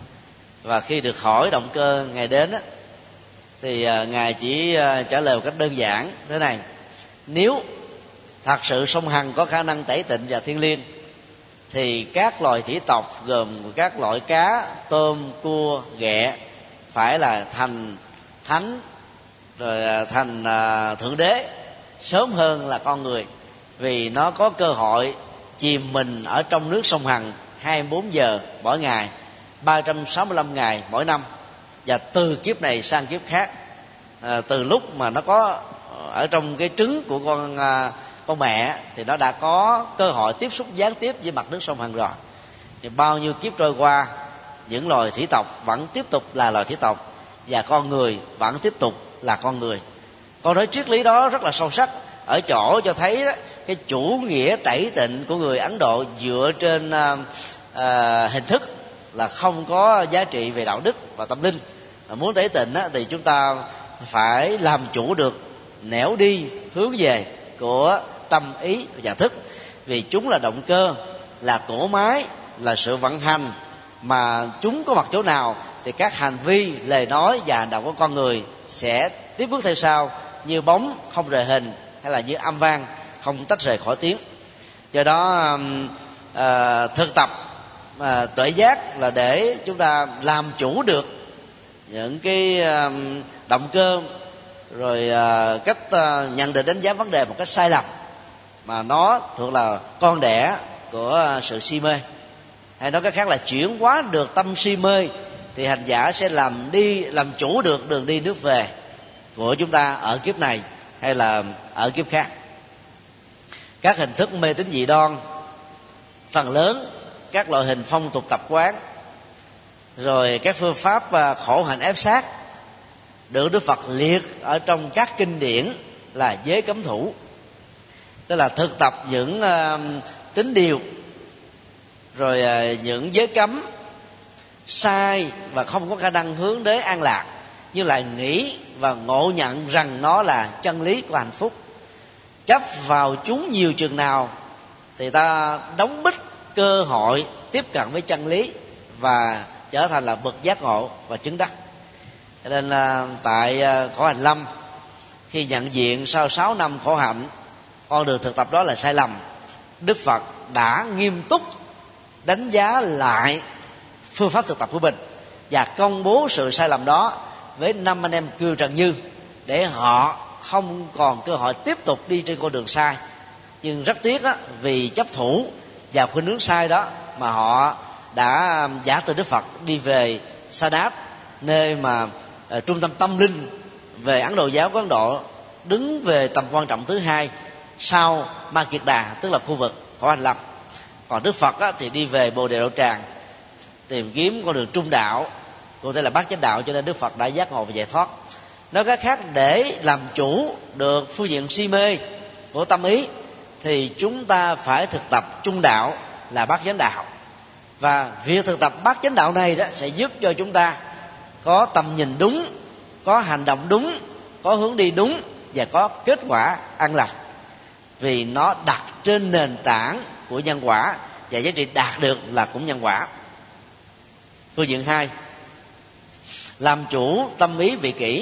và khi được hỏi động cơ Ngài đến á, thì Ngài chỉ trả lời một cách đơn giản thế này: nếu thật sự sông Hằng có khả năng tẩy tịnh và thiêng liêng, thì các loài thủy tộc gồm các loại cá, tôm, cua, ghẹ phải là thành thánh, rồi thành thượng đế sớm hơn là con người, vì nó có cơ hội chìm mình ở trong nước sông Hằng hai mươi bốn giờ mỗi ngày, ba trăm sáu mươi lăm ngày mỗi năm, và từ kiếp này sang kiếp khác. À, từ lúc mà nó có ở trong cái trứng của con à, con mẹ thì nó đã có cơ hội tiếp xúc gián tiếp với mặt nước sông Hằng rồi. Thì bao nhiêu kiếp trôi qua, những loài thủy tộc vẫn tiếp tục là loài thủy tộc, và con người vẫn tiếp tục là con người. Con nói triết lý đó rất là sâu sắc ở chỗ cho thấy đó, cái chủ nghĩa tẩy tịnh của người Ấn Độ dựa trên à, à, hình thức là không có giá trị về đạo đức và tâm linh. Mà muốn tẩy tịnh á, thì chúng ta phải làm chủ được nẻo đi hướng về của tâm ý và thức, vì chúng là động cơ, là cỗ máy, là sự vận hành, mà chúng có mặt chỗ nào thì các hành vi, lời nói và hành động của con người sẽ tiếp bước theo sau, như bóng không rời hình, hay là như âm vang không tách rời khỏi tiếng. Do đó à, thực tập à, tuệ giác là để chúng ta làm chủ được những cái à, động cơ, rồi à, cách à, nhận định đánh giá vấn đề một cách sai lầm, mà nó thuộc là con đẻ của sự si mê. Hay nói cách khác là chuyển hóa được tâm si mê, thì hành giả sẽ làm đi làm chủ được đường đi nước về của chúng ta ở kiếp này hay là ở kiếp khác. Các hình thức mê tín dị đoan, phần lớn các loại hình phong tục tập quán, rồi các phương pháp khổ hạnh ép sát được Đức Phật liệt ở trong các kinh điển là giới cấm thủ, tức là thực tập những uh, tín điều, rồi uh, những giới cấm sai và không có khả năng hướng đến an lạc, nhưng lại nghĩ và ngộ nhận rằng nó là chân lý của hạnh phúc. Chấp vào chúng nhiều chừng nào thì ta đóng bít cơ hội tiếp cận với chân lý và trở thành là bậc giác ngộ và chứng đắc. Cho nên là tại khổ hạnh lâm, khi nhận diện sau sáu năm khổ hạnh con đường thực tập đó là sai lầm, Đức Phật đã nghiêm túc đánh giá lại phương pháp thực tập của mình và công bố sự sai lầm đó với năm anh em Kiều Trần Như để họ không còn cơ hội tiếp tục đi trên con đường sai. Nhưng rất tiếc đó, vì chấp thủ vào khuynh hướng sai đó mà họ đã giả từ Đức Phật đi về Sa Đát, nơi mà uh, trung tâm tâm linh về Ấn Độ giáo của Ấn Độ, đứng về tầm quan trọng thứ hai sau Ma Kiệt Đà, tức là khu vực Khổ Hành Lâm. Còn Đức Phật á, thì đi về Bồ Đề Đạo Tràng, tìm kiếm con đường trung đạo, cụ thể là bát chánh đạo, cho nên Đức Phật đã giác ngộ và giải thoát. Nói cách khác, để làm chủ được phương diện si mê của tâm ý thì chúng ta phải thực tập trung đạo là bát chánh đạo. Và việc thực tập bát chánh đạo này đó sẽ giúp cho chúng ta có tầm nhìn đúng, có hành động đúng, có hướng đi đúng và có kết quả an lành, vì nó đặt trên nền tảng của nhân quả, và giá trị đạt được là cũng nhân quả. Phương diện hai, làm chủ tâm ý vị kỷ.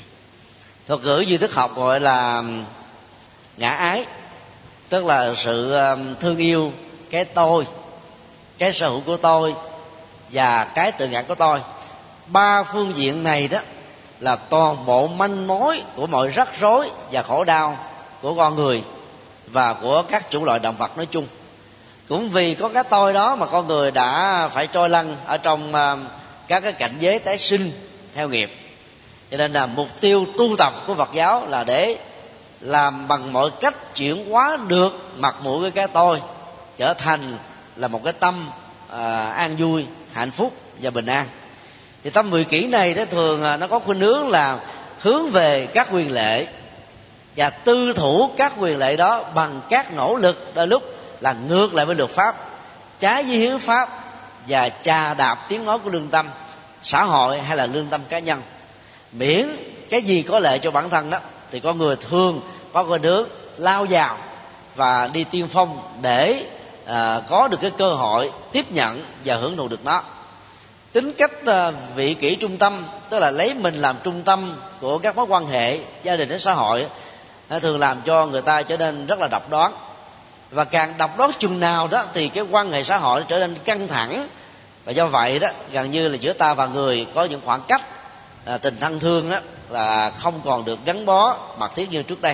Thuật ngữ duy thức học gọi là ngã ái, tức là sự thương yêu cái tôi, cái sở hữu của tôi và cái tự ngã của tôi. Ba phương diện này đó là toàn bộ manh mối của mọi rắc rối và khổ đau của con người và của các chủng loại động vật nói chung. Cũng vì có cái tôi đó mà con người đã phải trôi lăn ở trong các cái cảnh giới tái sinh theo nghiệp. Cho nên là mục tiêu tu tập của Phật giáo là để làm bằng mọi cách chuyển hóa được mặt mũi của cái tôi trở thành là một cái tâm à, an vui, hạnh phúc và bình an. Thì tâm vị kỷ này đó thường nó có khuynh hướng là hướng về các quyền lệ và tư thủ các quyền lệ đó bằng các nỗ lực đôi lúc là ngược lại với luật pháp, trái với hiến pháp và chà đạp tiếng nói của lương tâm xã hội hay là lương tâm cá nhân. Miễn cái gì có lợi cho bản thân đó thì con người thường có khuynh hướng lao vào và đi tiên phong để à, có được cái cơ hội tiếp nhận và hưởng thụ được nó. Tính cách à, vị kỷ trung tâm, tức là lấy mình làm trung tâm của các mối quan hệ gia đình đến xã hội, à, thường làm cho người ta trở nên rất là độc đoán. Và càng độc đoán chừng nào đó thì cái quan hệ xã hội trở nên căng thẳng, và do vậy đó gần như là giữa ta và người có những khoảng cách, à, tình thân thương đó là không còn được gắn bó mật thiết như trước đây.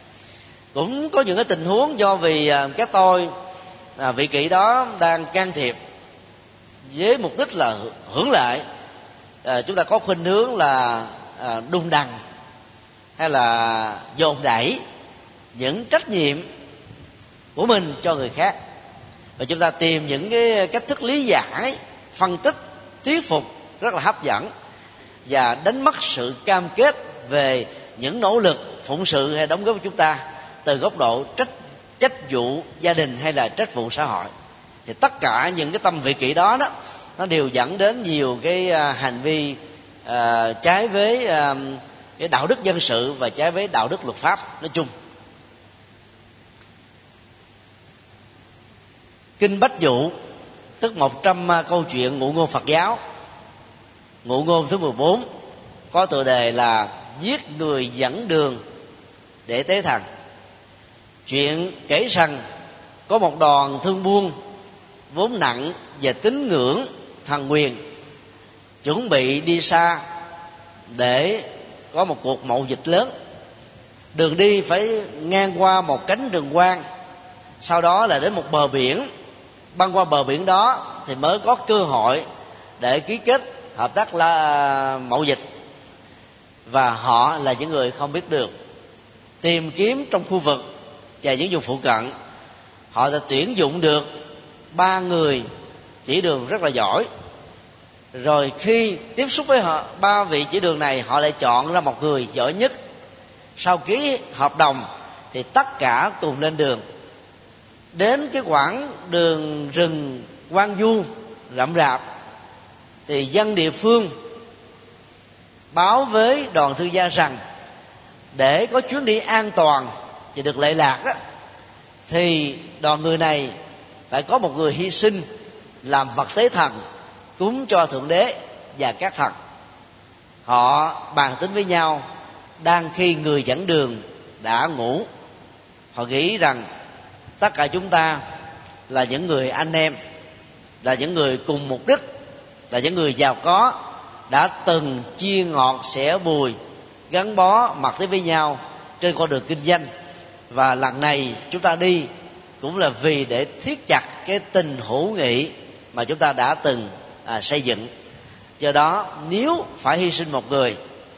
Cũng có những cái tình huống do vì à, cái tôi à, vị kỷ đó đang can thiệp với mục đích là hưởng lợi, à, chúng ta có khuynh hướng là à, đung đằng hay là dồn đẩy những trách nhiệm của mình cho người khác, và chúng ta tìm những cái cách thức lý giải, phân tích, thuyết phục rất là hấp dẫn và đánh mất sự cam kết về những nỗ lực phụng sự hay đóng góp của chúng ta từ góc độ trách trách vụ gia đình hay là trách vụ xã hội. Thì tất cả những cái tâm vị kỷ đó đó nó đều dẫn đến nhiều cái hành vi uh, trái với uh, cái đạo đức dân sự và trái với đạo đức luật pháp nói chung. Kinh Bách Dụ, tức một trăm câu chuyện ngụ ngôn Phật giáo, ngụ ngôn thứ mười bốn, có tựa đề là giết người dẫn đường để tế thần. Chuyện kể rằng có một đoàn thương buôn vốn nặng về tín ngưỡng thần quyền, chuẩn bị đi xa để có một cuộc mậu dịch lớn. Đường đi phải ngang qua một cánh rừng hoang, sau đó là đến một bờ biển. Băng qua bờ biển đó thì mới có cơ hội để ký kết hợp tác là mậu dịch. Và họ là những người không biết đường, tìm kiếm trong khu vực và những vùng phụ cận. Họ đã tuyển dụng được ba người chỉ đường rất là giỏi. Rồi khi tiếp xúc với họ, ba vị chỉ đường này, họ lại chọn ra một người giỏi nhất. Sau ký hợp đồng thì tất cả cùng lên đường. Đến cái quãng đường rừng hoang vu rậm rạp thì dân địa phương báo với đoàn thương gia rằng để có chuyến đi an toàn và được lệ lạc á, thì đoàn người này phải có một người hy sinh làm vật tế thần cúng cho thượng đế và các thần. Họ bàn tính với nhau đang khi người dẫn đường đã ngủ. Họ nghĩ rằng tất cả chúng ta là những người anh em, là những người cùng mục đích, là những người giàu có, đã từng chia ngọt sẻ bùi, gắn bó mặt tới với nhau trên con đường kinh doanh, và lần này chúng ta đi cũng là vì để thiết chặt cái tình hữu nghị mà chúng ta đã từng à, xây dựng. Do đó nếu phải hy sinh một người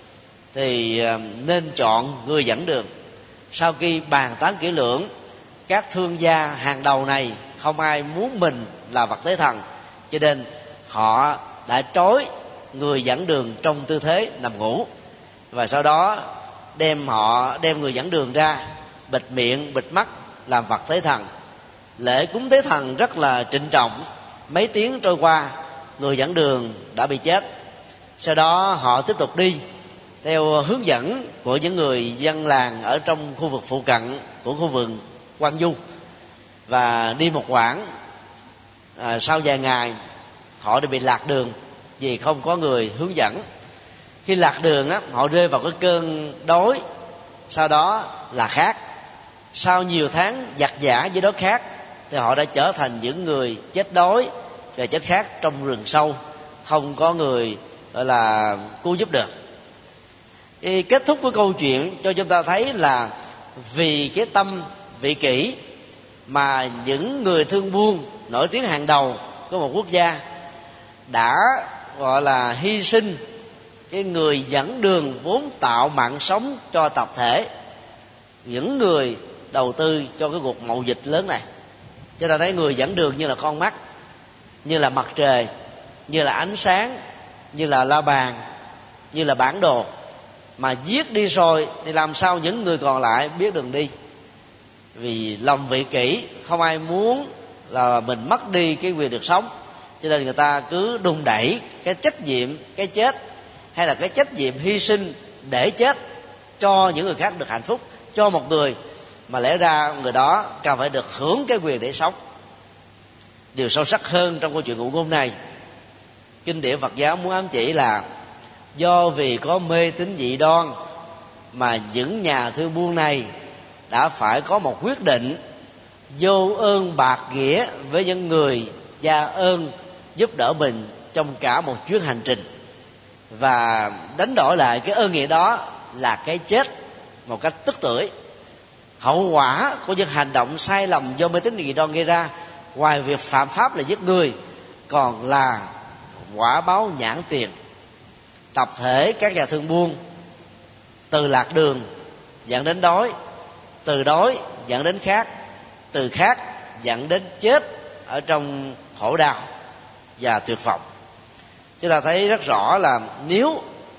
thì à, nên chọn người dẫn đường. Sau khi bàn tán kỹ lưỡng, các thương gia hàng đầu này không ai muốn mình là vật tế thần, cho nên họ đã trói người dẫn đường trong tư thế nằm ngủ, và sau đó đem họ đem người dẫn đường ra, bịt miệng bịt mắt làm vật tế thần. Lễ cúng tế thần rất là trịnh trọng. Mấy tiếng trôi qua, người dẫn đường đã bị chết. Sau đó họ tiếp tục đi theo hướng dẫn của những người dân làng ở trong khu vực phụ cận của khu vườn Quang Du, và đi một quãng à, sau vài ngày họ đã bị lạc đường vì không có người hướng dẫn. Khi lạc đường á, họ rơi vào cái cơn đói, sau đó là khát. Sau nhiều tháng giặt giã với đói khát thì họ đã trở thành những người chết đói và chết khát trong rừng sâu, không có người gọi là cứu giúp được. Thì kết thúc của câu chuyện cho chúng ta thấy là vì cái tâm vị kỷ mà những người thương buôn nổi tiếng hàng đầu của một quốc gia đã gọi là hy sinh cái người dẫn đường vốn tạo mạng sống cho tập thể, những người đầu tư cho cái cuộc mậu dịch lớn này. Chúng ta thấy người dẫn đường như là con mắt, như là mặt trời, như là ánh sáng, như là la bàn, như là bản đồ. Mà giết đi rồi thì làm sao những người còn lại biết đường đi? Vì lòng vị kỷ, không ai muốn là mình mất đi cái quyền được sống, cho nên người ta cứ đùn đẩy cái trách nhiệm cái chết, hay là cái trách nhiệm hy sinh để chết cho những người khác được hạnh phúc, cho một người mà lẽ ra người đó cần phải được hưởng cái quyền để sống. Điều sâu sắc hơn trong câu chuyện ngụ ngôn này, kinh điển Phật giáo muốn ám chỉ là do vì có mê tín dị đoan mà những nhà thương buôn này đã phải có một quyết định vô ơn bạc nghĩa với những người gia ơn giúp đỡ mình trong cả một chuyến hành trình, và đánh đổi lại cái ơn nghĩa đó là cái chết một cách tức tưởi. Hậu quả của những hành động sai lầm do mê tín dị đoan gây ra, ngoài việc phạm pháp là giết người, còn là quả báo nhãn tiền. Tập thể các nhà thương buôn từ lạc đường dẫn đến đói, từ đói dẫn đến khát, từ khát dẫn đến chết ở trong khổ đau và tuyệt vọng. Chúng ta thấy rất rõ là nếu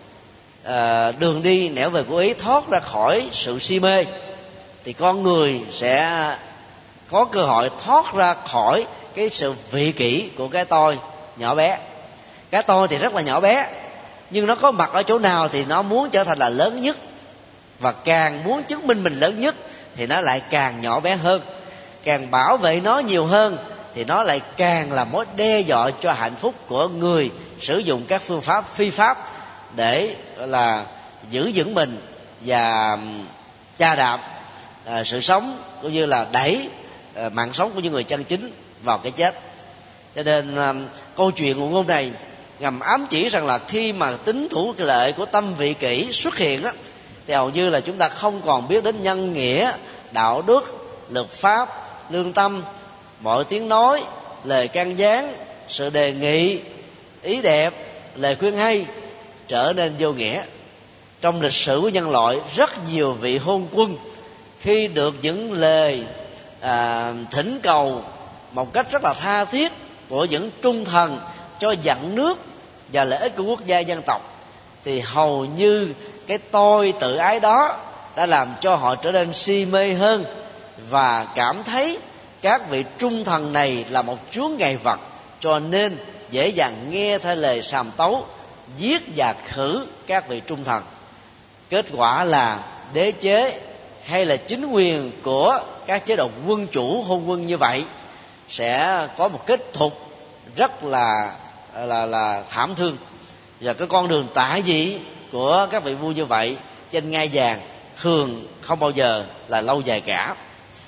à, đường đi nẻo về của ý thoát ra khỏi sự si mê, thì con người sẽ có cơ hội thoát ra khỏi cái sự vị kỷ của cái tôi nhỏ bé. Cái tôi thì rất là nhỏ bé, nhưng nó có mặt ở chỗ nào thì nó muốn trở thành là lớn nhất, và càng muốn chứng minh mình lớn nhất thì nó lại càng nhỏ bé hơn. Càng bảo vệ nó nhiều hơn thì nó lại càng là mối đe dọa cho hạnh phúc của người sử dụng các phương pháp phi pháp để là giữ vững mình và chà đạp à, sự sống, cũng như là đẩy à, mạng sống của những người chân chính vào cái chết. Cho nên à, câu chuyện ngụ ngôn này ngầm ám chỉ rằng là khi mà tính thủ lệ của tâm vị kỷ xuất hiện á, thì hầu như là chúng ta không còn biết đến nhân nghĩa, đạo đức, luật pháp, lương tâm. Mọi tiếng nói, lời can gián, sự đề nghị, ý đẹp, lời khuyên hay trở nên vô nghĩa. Trong lịch sử của nhân loại, rất nhiều vị hôn quân khi được những lời à, thỉnh cầu một cách rất là tha thiết của những trung thần cho dẫn nước và lợi ích của quốc gia dân tộc, thì hầu như cái tôi tự ái đó đã làm cho họ trở nên si mê hơn, và cảm thấy các vị trung thần này là một chướng ngại vật, cho nên dễ dàng nghe theo lời sàm tấu, giết và khử các vị trung thần. Kết quả là đế chế hay là chính quyền của các chế độ quân chủ hôn quân như vậy sẽ có một kết thúc rất là là là thảm thương, và cái con đường tả dị của các vị vua như vậy trên ngai vàng thường không bao giờ là lâu dài cả.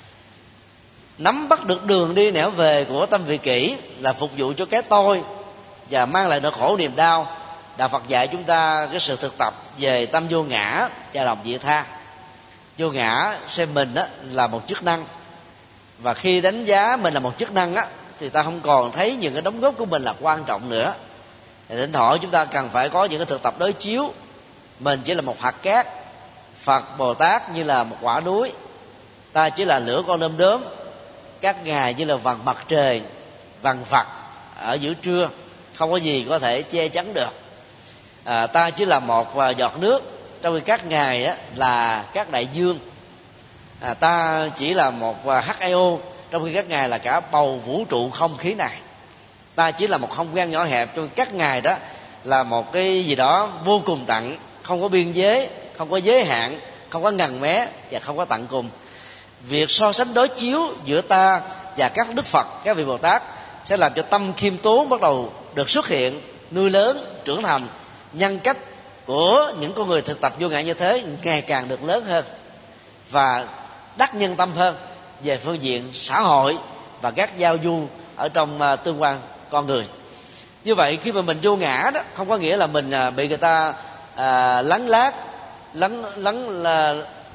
Nắm bắt được đường đi nẻo về của tâm vị kỷ là phục vụ cho cái tôi và mang lại nỗi khổ niềm đau, Đạo Phật dạy chúng ta cái sự thực tập về tâm vô ngã và lòng vị tha. Vô ngã xem mình á là một chức năng, và khi đánh giá mình là một chức năng á thì ta không còn thấy những cái đóng góp của mình là quan trọng nữa. Thì thỉnh thoảng chúng ta cần phải có những cái thực tập đối chiếu. Mình chỉ là một hạt cát, Phật Bồ Tát như là một quả núi, ta chỉ là lửa con đom đóm, các ngài như là vầng mặt trời vằng vặc ở giữa trưa, không có gì có thể che chắn được. À, ta chỉ là một giọt nước, trong khi các ngài á, là các đại dương. À, ta chỉ là một hát hai o, trong khi các ngài là cả bầu vũ trụ không khí này. Ta chỉ là một không gian nhỏ hẹp, trong khi các ngài đó là một cái gì đó vô cùng tận, không có biên giới, không có giới hạn, không có ngần mé và không có tận cùng. Việc so sánh đối chiếu giữa ta và các Đức Phật, các vị Bồ Tát sẽ làm cho tâm khiêm tốn bắt đầu được xuất hiện, nuôi lớn, trưởng thành. Nhân cách của những con người thực tập vô ngã như thế ngày càng được lớn hơn và đắc nhân tâm hơn về phương diện xã hội và các giao du ở trong tương quan con người. Như vậy khi mà mình vô ngã đó, không có nghĩa là mình bị người ta à, lấn lát, lấn lấn là,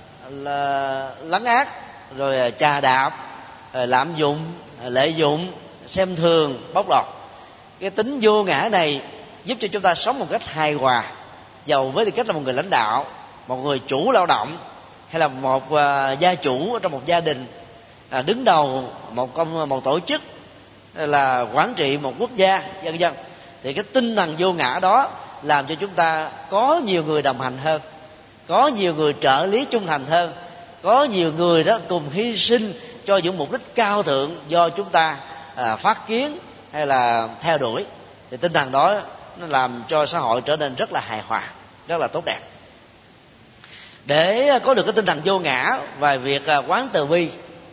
là lấn át, rồi chà đạp, rồi lạm dụng, lợi dụng, xem thường, bóc lột. Cái tính vô ngã này giúp cho chúng ta sống một cách hài hòa, dầu với tư cách là một người lãnh đạo, một người chủ lao động, hay là một uh, gia chủ ở trong một gia đình, à, đứng đầu một công một tổ chức, là quản trị một quốc gia, vân vân. Thì cái tinh thần vô ngã đó làm cho chúng ta có nhiều người đồng hành hơn, có nhiều người trợ lý trung thành hơn, có nhiều người đó cùng hy sinh cho những mục đích cao thượng do chúng ta à, phát kiến hay là theo đuổi. Thì tinh thần đó nó làm cho xã hội trở nên rất là hài hòa, rất là tốt đẹp. Để có được cái tinh thần vô ngã và việc quán từ bi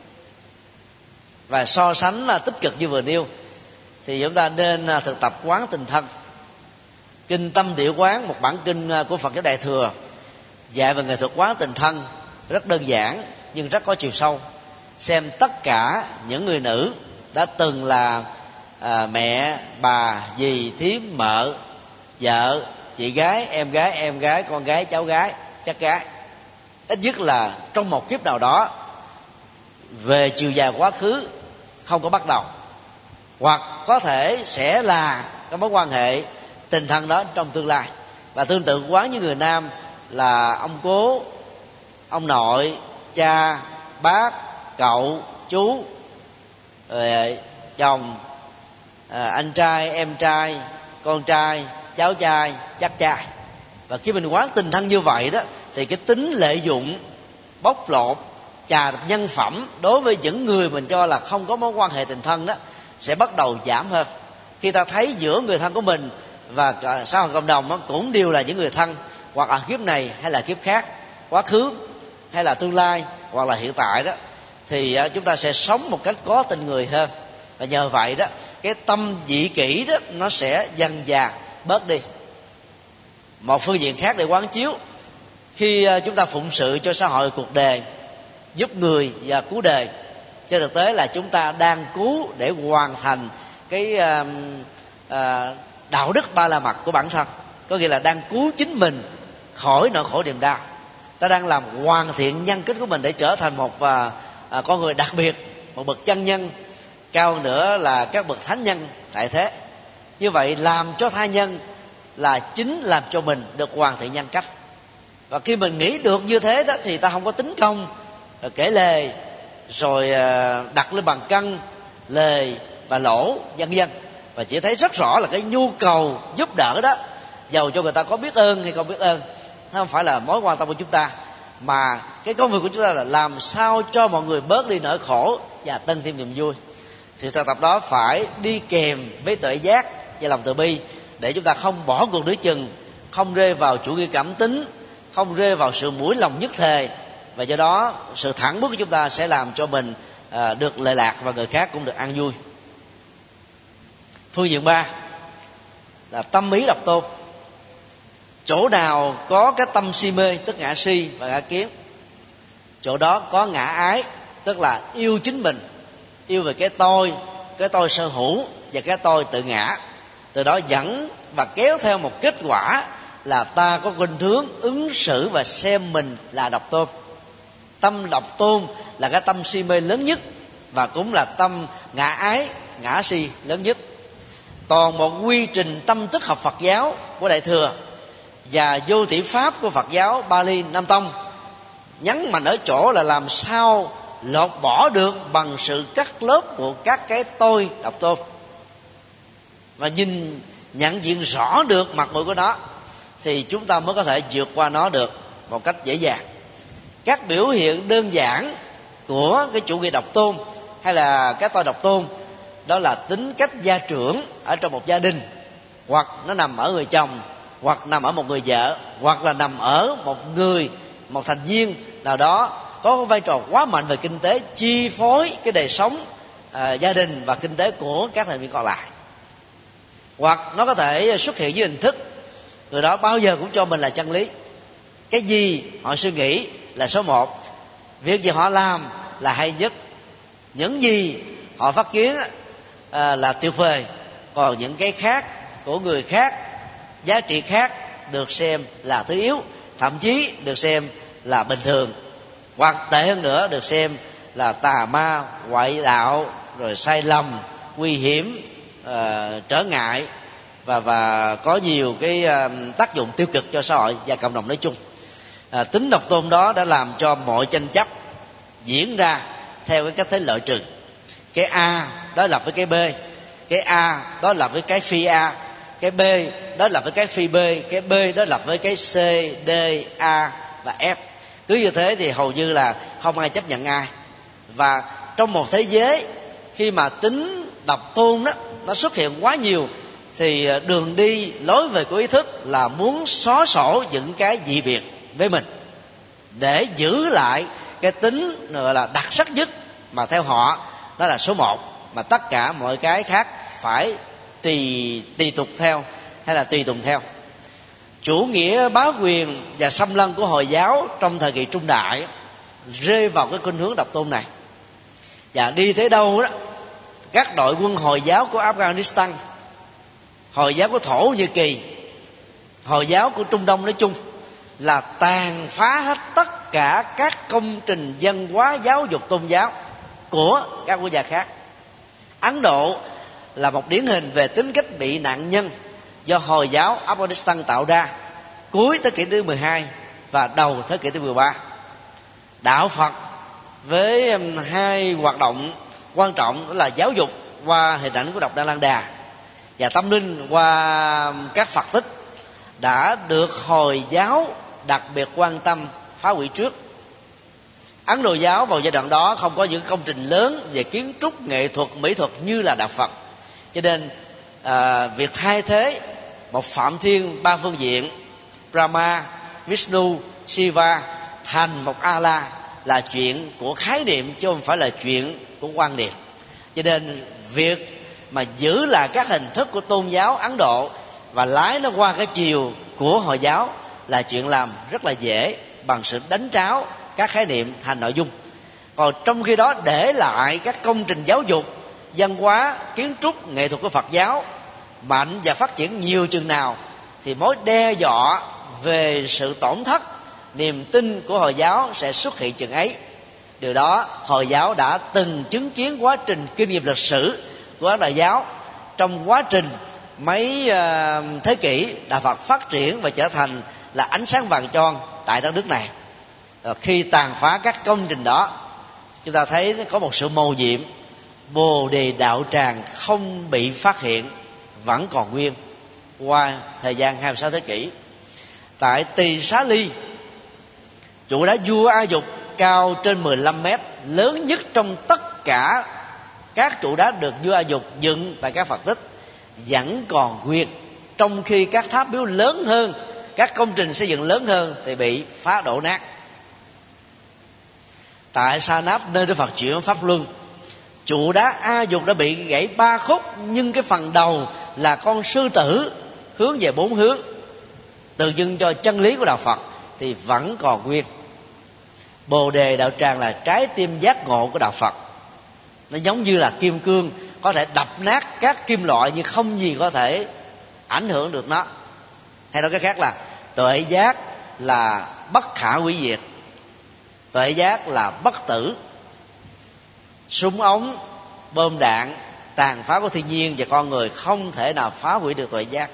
và so sánh là tích cực như vừa nêu, thì chúng ta nên thực tập quán tình thân. Kinh Tâm Địa Quán, một bản kinh của Phật giáo Đại Thừa, dạy về nghệ thuật quán tình thân rất đơn giản nhưng rất có chiều sâu. Xem tất cả những người nữ đã từng là à, mẹ, bà, dì, thím, mợ, vợ, chị gái, em gái, em gái, con gái, cháu gái, chắc gái, ít nhất là trong một kiếp nào đó về chiều dài quá khứ không có bắt đầu, hoặc có thể sẽ là cái mối quan hệ tình thân đó trong tương lai. Và tương tự quán như người nam là ông cố, ông nội, cha, bác, cậu, chú, rồi chồng, anh trai, em trai, con trai, cháu trai, chắc trai. Và khi mình quán tình thân như vậy đó, thì cái tính lợi dụng, bóc lột, chà nhân phẩm đối với những người mình cho là không có mối quan hệ tình thân đó sẽ bắt đầu giảm hơn. Khi ta thấy giữa người thân của mình và xã hội cộng đồng đó cũng đều là những người thân, hoặc ở kiếp này hay là kiếp khác, quá khứ hay là tương lai hoặc là hiện tại đó, thì chúng ta sẽ sống một cách có tình người hơn. Và nhờ vậy đó, cái tâm vị kỷ đó nó sẽ dần dà bớt đi. Một phương diện khác để quán chiếu, khi chúng ta phụng sự cho xã hội cuộc đời, giúp người và cứu đời, trên thực tế là chúng ta đang cứu để hoàn thành cái uh, uh, đạo đức ba la mật của bản thân. Có nghĩa là đang cứu chính mình khỏi nỗi khổ niềm đau. Ta đang làm hoàn thiện nhân cách của mình để trở thành một uh, uh, con người đặc biệt, một bậc chân nhân, cao hơn nữa là các bậc thánh nhân tại thế. Như vậy làm cho tha nhân là chính làm cho mình được hoàn thiện nhân cách. Và khi mình nghĩ được như thế đó, thì ta không có tính công, rồi kể lề, rồi đặt lên bàn cân lề và lỗ, vân vân, và chỉ thấy rất rõ là cái nhu cầu giúp đỡ đó, dầu cho người ta có biết ơn hay không biết ơn, nó không phải là mối quan tâm của chúng ta, mà cái công việc của chúng ta là làm sao cho mọi người bớt đi nỗi khổ và tăng thêm niềm vui. Thì thực tập đó phải đi kèm với tuệ giác và lòng từ bi, để chúng ta không bỏ cuộc nửa chừng, không rơi vào chủ nghĩa cảm tính, không rơi vào sự mũi lòng nhất thề. Và do đó sự thẳng bước của chúng ta sẽ làm cho mình à, được lợi lạc và người khác cũng được an vui. Phương diện ba là tâm ý độc tôn. Chỗ nào có cái tâm si mê, tức ngã si và ngã kiến, chỗ đó có ngã ái, tức là yêu chính mình, yêu về cái tôi, cái tôi sở hữu và cái tôi tự ngã. từ đó dẫn và kéo theo một kết quả là ta có khuynh hướng ứng xử và xem mình là độc tôn. Tâm độc tôn là cái tâm si mê lớn nhất, và cũng là tâm ngã ái, ngã si lớn nhất. Còn một quy trình tâm thức học Phật giáo của Đại Thừa và vô tỷ pháp của Phật giáo Bali Nam Tông nhấn mạnh ở chỗ là làm sao lột bỏ được bằng sự cắt lớp của các cái tôi độc tôn, và nhìn nhận diện rõ được mặt mũi của nó, thì chúng ta mới có thể vượt qua nó được một cách dễ dàng. Các biểu hiện đơn giản của cái chủ nghĩa độc tôn hay là cái tôi độc tôn đó là tính cách gia trưởng ở trong một gia đình, hoặc nó nằm ở người chồng, hoặc nằm ở một người vợ, hoặc là nằm ở một người, một thành viên nào đó có vai trò quá mạnh về kinh tế, chi phối cái đời sống à, gia đình và kinh tế của các thành viên còn lại. Hoặc nó có thể xuất hiện dưới hình thức người đó bao giờ cũng cho mình là chân lý, cái gì họ suy nghĩ là số một, việc gì họ làm là hay nhất, những gì họ phát kiến à, là tuyệt vời, còn những cái khác của người khác, giá trị khác được xem là thứ yếu, thậm chí được xem là bình thường, hoặc tệ hơn nữa được xem là tà ma, ngoại đạo, rồi sai lầm, nguy hiểm, uh, trở ngại và và có nhiều cái uh, tác dụng tiêu cực cho xã hội và cộng đồng nói chung. À, tính độc tôn đó đã làm cho mọi tranh chấp diễn ra theo cái cách thế lợi trừ. Cái A đối lập với cái B, cái A đối lập với cái phi A, cái B đối lập với cái phi B, cái B đối lập với cái C, D, A và F. Cứ như thế thì hầu như là không ai chấp nhận ai. Và trong một thế giới khi mà tính độc tôn đó nó xuất hiện quá nhiều, thì đường đi lối về của ý thức là muốn xóa sổ những cái dị biệt với mình để giữ lại cái tính gọi là đặc sắc nhất mà theo họ đó là số một, mà tất cả mọi cái khác phải tùy tùy tục theo hay là tùy tùng theo. Chủ nghĩa bá quyền và xâm lăng của Hồi giáo trong thời kỳ trung đại rơi vào cái khuynh hướng độc tôn này, và đi tới đâu đó các đội quân Hồi giáo của Afghanistan, Hồi giáo của Thổ Nhĩ Kỳ, Hồi giáo của Trung Đông nói chung là tàn phá hết tất cả các công trình văn hóa giáo dục tôn giáo của các quốc gia khác. Ấn Độ là một điển hình về tính cách bị nạn nhân do Hồi giáo Afghanistan tạo ra cuối thế kỷ thứ mười hai và đầu thế kỷ thứ mười ba. Đạo Phật với hai hoạt động quan trọng đó là giáo dục qua hình ảnh của Độc Đa Lan Đà và tâm linh qua các Phật tích đã được Hồi giáo đặc biệt quan tâm phá hủy trước. Ấn Độ giáo vào giai đoạn đó không có những công trình lớn về kiến trúc, nghệ thuật, mỹ thuật như là đạo Phật, cho nên à, việc thay thế một phạm thiên ba phương diện Brahma, Vishnu, Shiva thành một Allah là chuyện của khái niệm chứ không phải là chuyện của quan niệm. Cho nên việc mà giữ lại các hình thức của tôn giáo Ấn Độ và lái nó qua cái chiều của Hồi giáo là chuyện làm rất là dễ bằng sự đánh tráo các khái niệm thành nội dung. Còn trong khi đó để lại các công trình giáo dục, văn hóa, kiến trúc, nghệ thuật của Phật giáo mạnh và phát triển nhiều chừng nào thì mối đe dọa về sự tổn thất niềm tin của Hồi giáo sẽ xuất hiện chừng ấy. Điều đó Hồi giáo đã từng chứng kiến quá trình kinh nghiệm lịch sử của Ấn Độ giáo trong quá trình mấy uh, thế kỷ Đạo Phật phát triển và trở thành là ánh sáng vàng chói tại đất nước này. Rồi khi tàn phá các công trình đó, chúng ta thấy có một sự mầu nhiệm, Bồ Đề Đạo Tràng không bị phát hiện vẫn còn nguyên qua thời gian hai mươi sáu thế kỷ. Tại Tỳ Xá Ly, trụ đá vua A Dục cao trên mười lăm mét, lớn nhất trong tất cả các trụ đá được vua A Dục dựng tại các Phật tích, vẫn còn nguyên, trong khi các tháp miếu lớn hơn, các công trình xây dựng lớn hơn thì bị phá đổ nát. Tại Sa Náp, nơi Đức Phật chuyển pháp luân, trụ đá A Dục đã bị gãy ba khúc, nhưng cái phần đầu là con sư tử hướng về bốn hướng, tượng trưng cho chân lý của đạo Phật, thì vẫn còn nguyên. Bồ Đề Đạo Tràng là trái tim giác ngộ của đạo Phật. Nó giống như là kim cương có thể đập nát các kim loại nhưng không gì có thể ảnh hưởng được nó. Hay nói cái khác là tuệ giác là bất khả hủy diệt, tuệ giác là bất tử. Súng ống, bom đạn, tàn phá của thiên nhiên và con người không thể nào phá hủy được tuệ giác.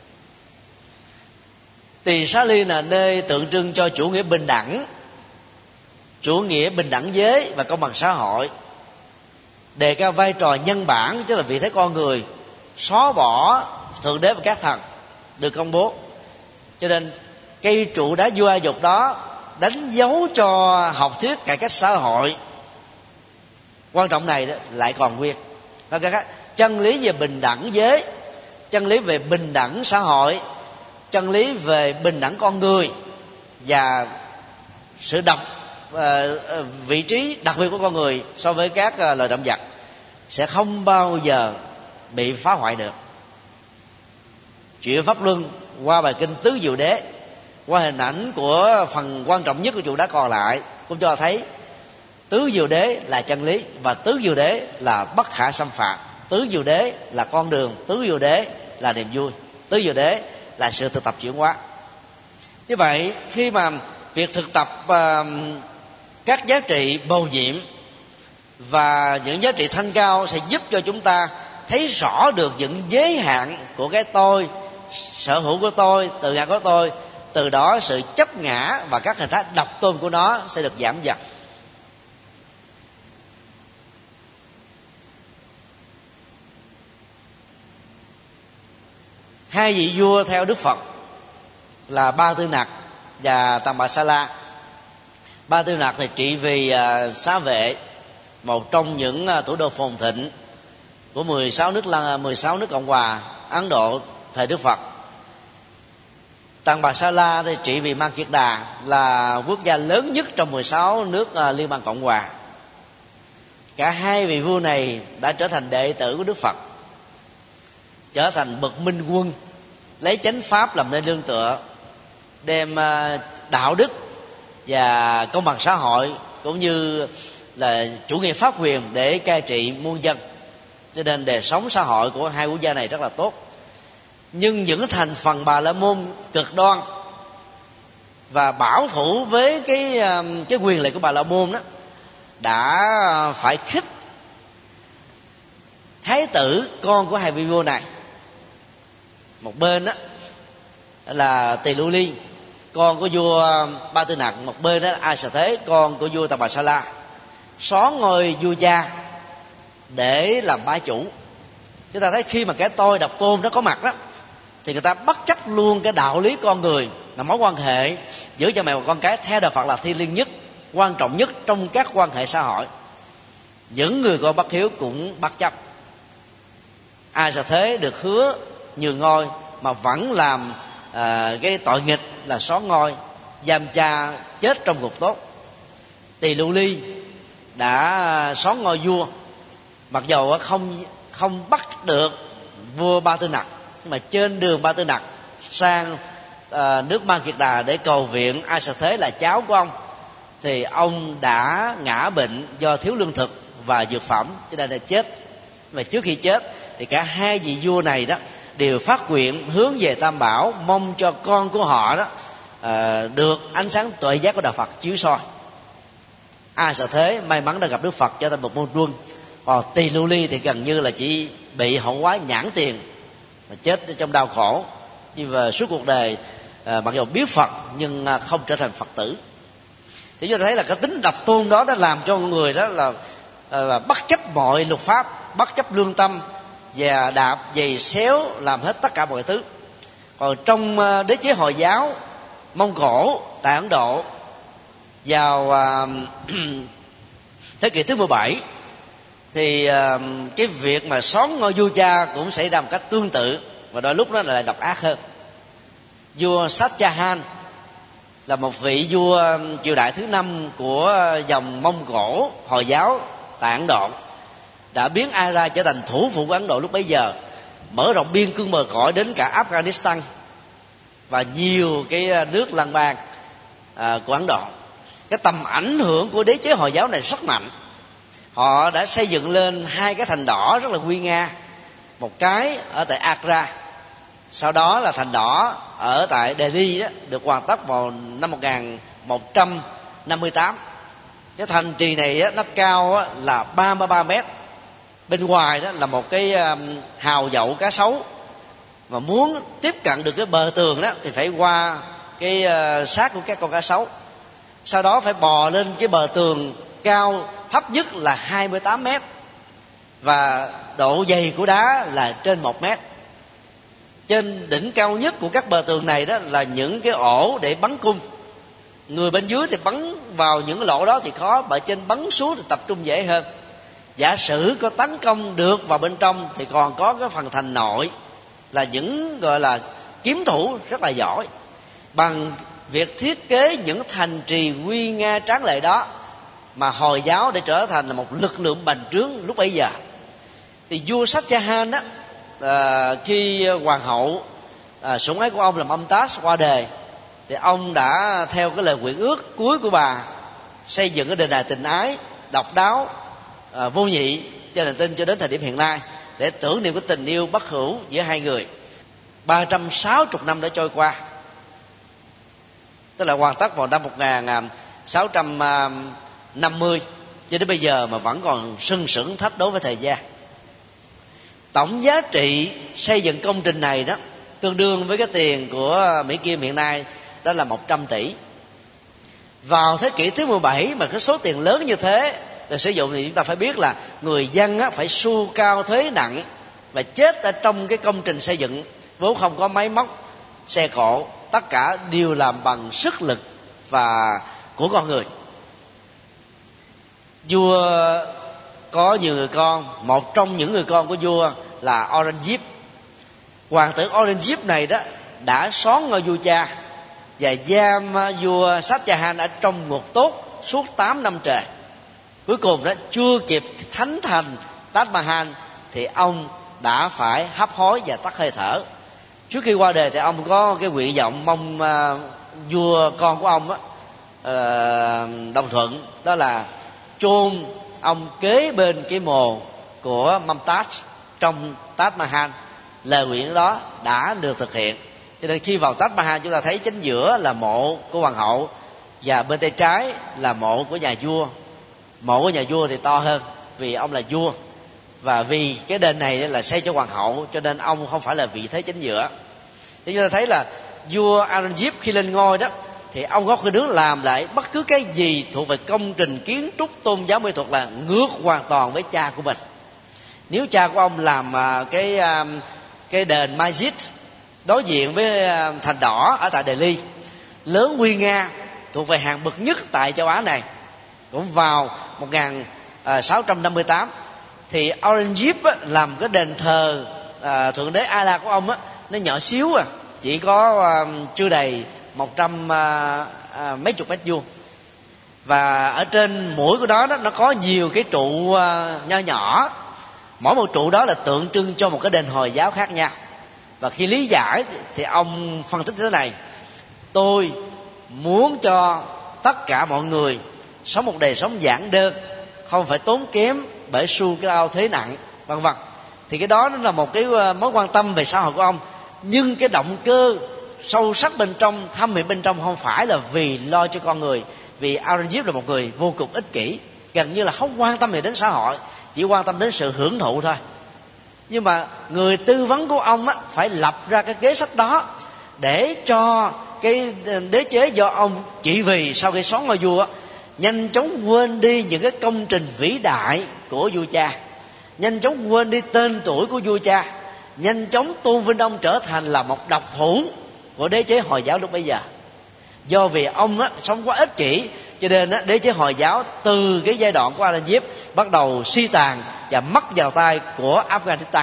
Tỳ Xá Ly là nơi tượng trưng cho chủ nghĩa bình đẳng, chủ nghĩa bình đẳng giới và công bằng xã hội, đề cao vai trò nhân bản, tức là vị thế con người, xóa bỏ thượng đế và các thần được công bố. Cho nên cây trụ đá vua Ai Cập đó đánh dấu cho học thuyết cải cách xã hội quan trọng này đó lại còn nguyên. Nói cách khác, chân lý về bình đẳng giới, chân lý về bình đẳng xã hội, chân lý về bình đẳng con người và sự độc uh, vị trí đặc biệt của con người so với các uh, loài động vật sẽ không bao giờ bị phá hoại được. Chuyện pháp luân qua bài kinh Tứ Diệu Đế, qua hình ảnh của phần quan trọng nhất của trụ đá còn lại, cũng cho thấy Tứ Diệu Đế là chân lý và Tứ Diệu Đế là bất khả xâm phạm. Tứ Diệu Đế là con đường, Tứ Diệu Đế là niềm vui, Tứ Diệu Đế là sự thực tập chuyển hóa. Như vậy khi mà việc thực tập uh, các giá trị bầu nhiệm và những giá trị thanh cao sẽ giúp cho chúng ta thấy rõ được những giới hạn của cái tôi, sở hữu của tôi, tự ngã của tôi. Từ đó sự chấp ngã và các hình thái độc tôn của nó sẽ được giảm dần. Hai vị vua theo Đức Phật là Ba Tư Nặc và Tầm Bà Sa La. Ba Tư Nặc thì trị vì uh, Xá Vệ, một trong những uh, thủ đô phồn thịnh của mười sáu nước mười sáu nước Cộng hòa Ấn Độ thời Đức Phật. Tằng Bà Sa La thì trị vì Man Kiệt Đà, là quốc gia lớn nhất trong mười sáu nước uh, Liên bang Cộng hòa. Cả hai vị vua này đã trở thành đệ tử của Đức Phật, trở thành bậc minh quân, lấy chánh pháp làm nơi nương tựa, đem uh, đạo đức và công bằng xã hội cũng như là chủ nghĩa pháp quyền để cai trị muôn dân. Cho nên đời sống xã hội của hai quốc gia này rất là tốt. Nhưng những thành phần Bà La Môn cực đoan và bảo thủ với cái cái quyền lợi của Bà La Môn đó đã phải khích thái tử con của hai vị vua này. Một bên đó là Tỳ Lưu Ly, con của vua Ba Tư Nặc; một bên đó là A Xà Thế, con của vua Tằng Bà Sa La, xóa ngôi vua cha để làm bá chủ. Chúng ta thấy khi mà cái tôi độc tôn nó có mặt đó, thì người ta bất chấp luôn cái đạo lý con người, là mối quan hệ giữa cha mẹ và con cái theo đạo Phật là thiêng liêng nhất, quan trọng nhất trong các quan hệ xã hội. Những người con bất hiếu cũng bất chấp. A Xà Thế được hứa nhường ngôi mà vẫn làm à, cái tội nghịch là xóa ngôi, giam cha chết trong ngục tốt. Tỳ Lưu Ly đã xóa ngôi vua, mặc dầu không không bắt được vua Ba Tư Nặc, nhưng mà trên đường Ba Tư Nặc sang à, nước Man Kiệt Đà để cầu viện A Xà Thế là cháu của ông, thì ông đã ngã bệnh do thiếu lương thực và dược phẩm, cho nên là chết. Và trước khi chết thì cả hai vị vua này đó đều phát nguyện hướng về Tam Bảo, mong cho con của họ đó à, được ánh sáng tuệ giác của đạo Phật chiếu soi. A Xà Thế may mắn đã gặp Đức Phật, trở thành một môn quân. Còn Tỳ Lưu Ly thì gần như là chỉ bị hậu quá nhãn tiền, chết trong đau khổ. Nhưng mà suốt cuộc đời à, mặc dù biết Phật nhưng không trở thành Phật tử. Thì chúng ta thấy là cái tính độc tôn đó đã làm cho người đó là, là bất chấp mọi luật pháp, bất chấp lương tâm và đạp giày xéo làm hết tất cả mọi thứ. Còn trong đế chế Hồi giáo Mông Cổ tại Ấn Độ vào uh, thế kỷ thứ mười bảy thì uh, cái việc mà xóa ngôi vua cha cũng xảy ra một cách tương tự, và đôi lúc nó lại độc ác hơn. Vua Shah Jahan là một vị vua triều đại thứ năm của dòng Mông Cổ Hồi giáo tại Ấn Độ, đã biến Agra trở thành thủ phủ của Ấn Độ lúc bấy giờ, mở rộng biên cương bờ cõi đến cả Afghanistan và nhiều cái nước lân bang à, của Ấn Độ. Cái tầm ảnh hưởng của đế chế Hồi giáo này rất mạnh. Họ đã xây dựng lên hai cái thành đỏ rất là nguy nga, một cái ở tại Agra Sau đó là thành đỏ ở tại Delhi đó, được hoàn tất vào năm một nghìn một trăm năm mươi tám. Cái thành trì này á, nó cao á, là ba mươi ba mét. Bên ngoài đó là một cái um, hào dậu cá sấu, và muốn tiếp cận được cái bờ tường đó thì phải qua cái uh, xác của các con cá sấu. Sau đó phải bò lên cái bờ tường cao thấp nhất là hai mươi tám mét, và độ dày của đá là trên một mét. Trên đỉnh cao nhất của các bờ tường này đó là những cái ổ để bắn cung. Người bên dưới thì bắn vào những cái lỗ đó thì khó, bởi trên bắn xuống thì tập trung dễ hơn. Giả sử có tấn công được vào bên trong thì còn có cái phần thành nội là những gọi là kiếm thủ rất là giỏi. Bằng việc thiết kế những thành trì nguy nga tráng lệ đó mà Hồi giáo để trở thành là một lực lượng bành trướng lúc bấy giờ. Thì vua Shah Jahan đó, à, khi hoàng hậu à, sủng ái của ông là Mumtaz qua đời, thì ông đã theo cái lời nguyện ước cuối của bà xây dựng cái đền đài tình ái độc đáo, à, vô nhị cho nền tinh cho đến thời điểm hiện nay, để tưởng niệm cái tình yêu bất hữu giữa hai người. Ba trăm sáu mươi năm đã trôi qua, tức là hoàn tất vào năm một nghìn sáu trăm năm mươi, cho đến bây giờ mà vẫn còn sừng sững thách đố với thời gian. Tổng giá trị xây dựng công trình này đó tương đương với cái tiền của Mỹ Kim hiện nay, đó là một trăm tỷ. Vào thế kỷ thứ mười bảy mà cái số tiền lớn như thế được sử dụng thì chúng ta phải biết là người dân á, phải xu cao thuế nặng và chết ở trong cái công trình xây dựng vốn không có máy móc, xe cộ, tất cả đều làm bằng sức lực và của con người. Vua có nhiều người con, một trong những người con của vua là Aurangzeb. Hoàng tử Aurangzeb này đó đã xón ngôi vua cha và giam vua Shah Jahan ở trong ngục tốt suốt tám năm trời. Cuối cùng đó chưa kịp thánh thành Taj Mahal thì ông đã phải hấp hối và tắt hơi thở. Trước khi qua đời thì ông có cái nguyện vọng mong uh, vua con của ông á, uh, đồng thuận, đó là chôn ông kế bên cái mồ của Mumtaz trong Taj Mahal. Lời nguyện đó đã được thực hiện, cho nên khi vào Taj Mahal chúng ta thấy chính giữa là mộ của hoàng hậu và bên tay trái là mộ của nhà vua. Mộ của nhà vua thì to hơn vì ông là vua, và vì cái đền này là xây cho hoàng hậu cho nên ông không phải là vị thế chính giữa. Thì chúng ta thấy là vua Aurangzeb khi lên ngôi đó thì ông có khuynh hướng làm lại bất cứ cái gì thuộc về công trình kiến trúc tôn giáo mỹ thuật là ngược hoàn toàn với cha của mình. Nếu cha của ông làm cái cái đền Masjid đối diện với thành đỏ ở tại Delhi, lớn nguy nga, thuộc về hàng bậc nhất tại châu Á này, cũng vào một nghìn sáu trăm năm mươi tám, thì Aurangzeb làm cái đền thờ à, thượng đế Allah của ông á, nó nhỏ xíu à, chỉ có à, chưa đầy một trăm à, à, mấy chục mét vuông, và ở trên mũi của đó, đó nó có nhiều cái trụ à, nho nhỏ, mỗi một trụ đó là tượng trưng cho một cái đền Hồi giáo khác nhau. Và khi lý giải thì ông phân tích thế này: tôi muốn cho tất cả mọi người sống một đời sống giản đơn, không phải tốn kém bởi xu cao thế nặng, vân vân. Thì cái đó nó là một cái mối quan tâm về xã hội của ông, nhưng cái động cơ sâu sắc bên trong, thâm hiểm bên trong không phải là vì lo cho con người, vì Aurangzeb là một người vô cùng ích kỷ, gần như là không quan tâm gì đến xã hội, chỉ quan tâm đến sự hưởng thụ thôi. Nhưng mà người tư vấn của ông á, phải lập ra cái kế sách đó để cho cái đế chế do ông chỉ vì sau khi xón ngôi vua á, nhanh chóng quên đi những cái công trình vĩ đại của vua cha, nhanh chóng quên đi tên tuổi của vua cha, nhanh chóng tôn vinh ông trở thành là một độc thủ của đế chế Hồi giáo lúc bấy giờ. Do vì ông á, sống quá ích kỷ, cho nên á, đế chế Hồi giáo từ cái giai đoạn của Aurangzeb bắt đầu suy tàn và mất vào tay của Afghanistan.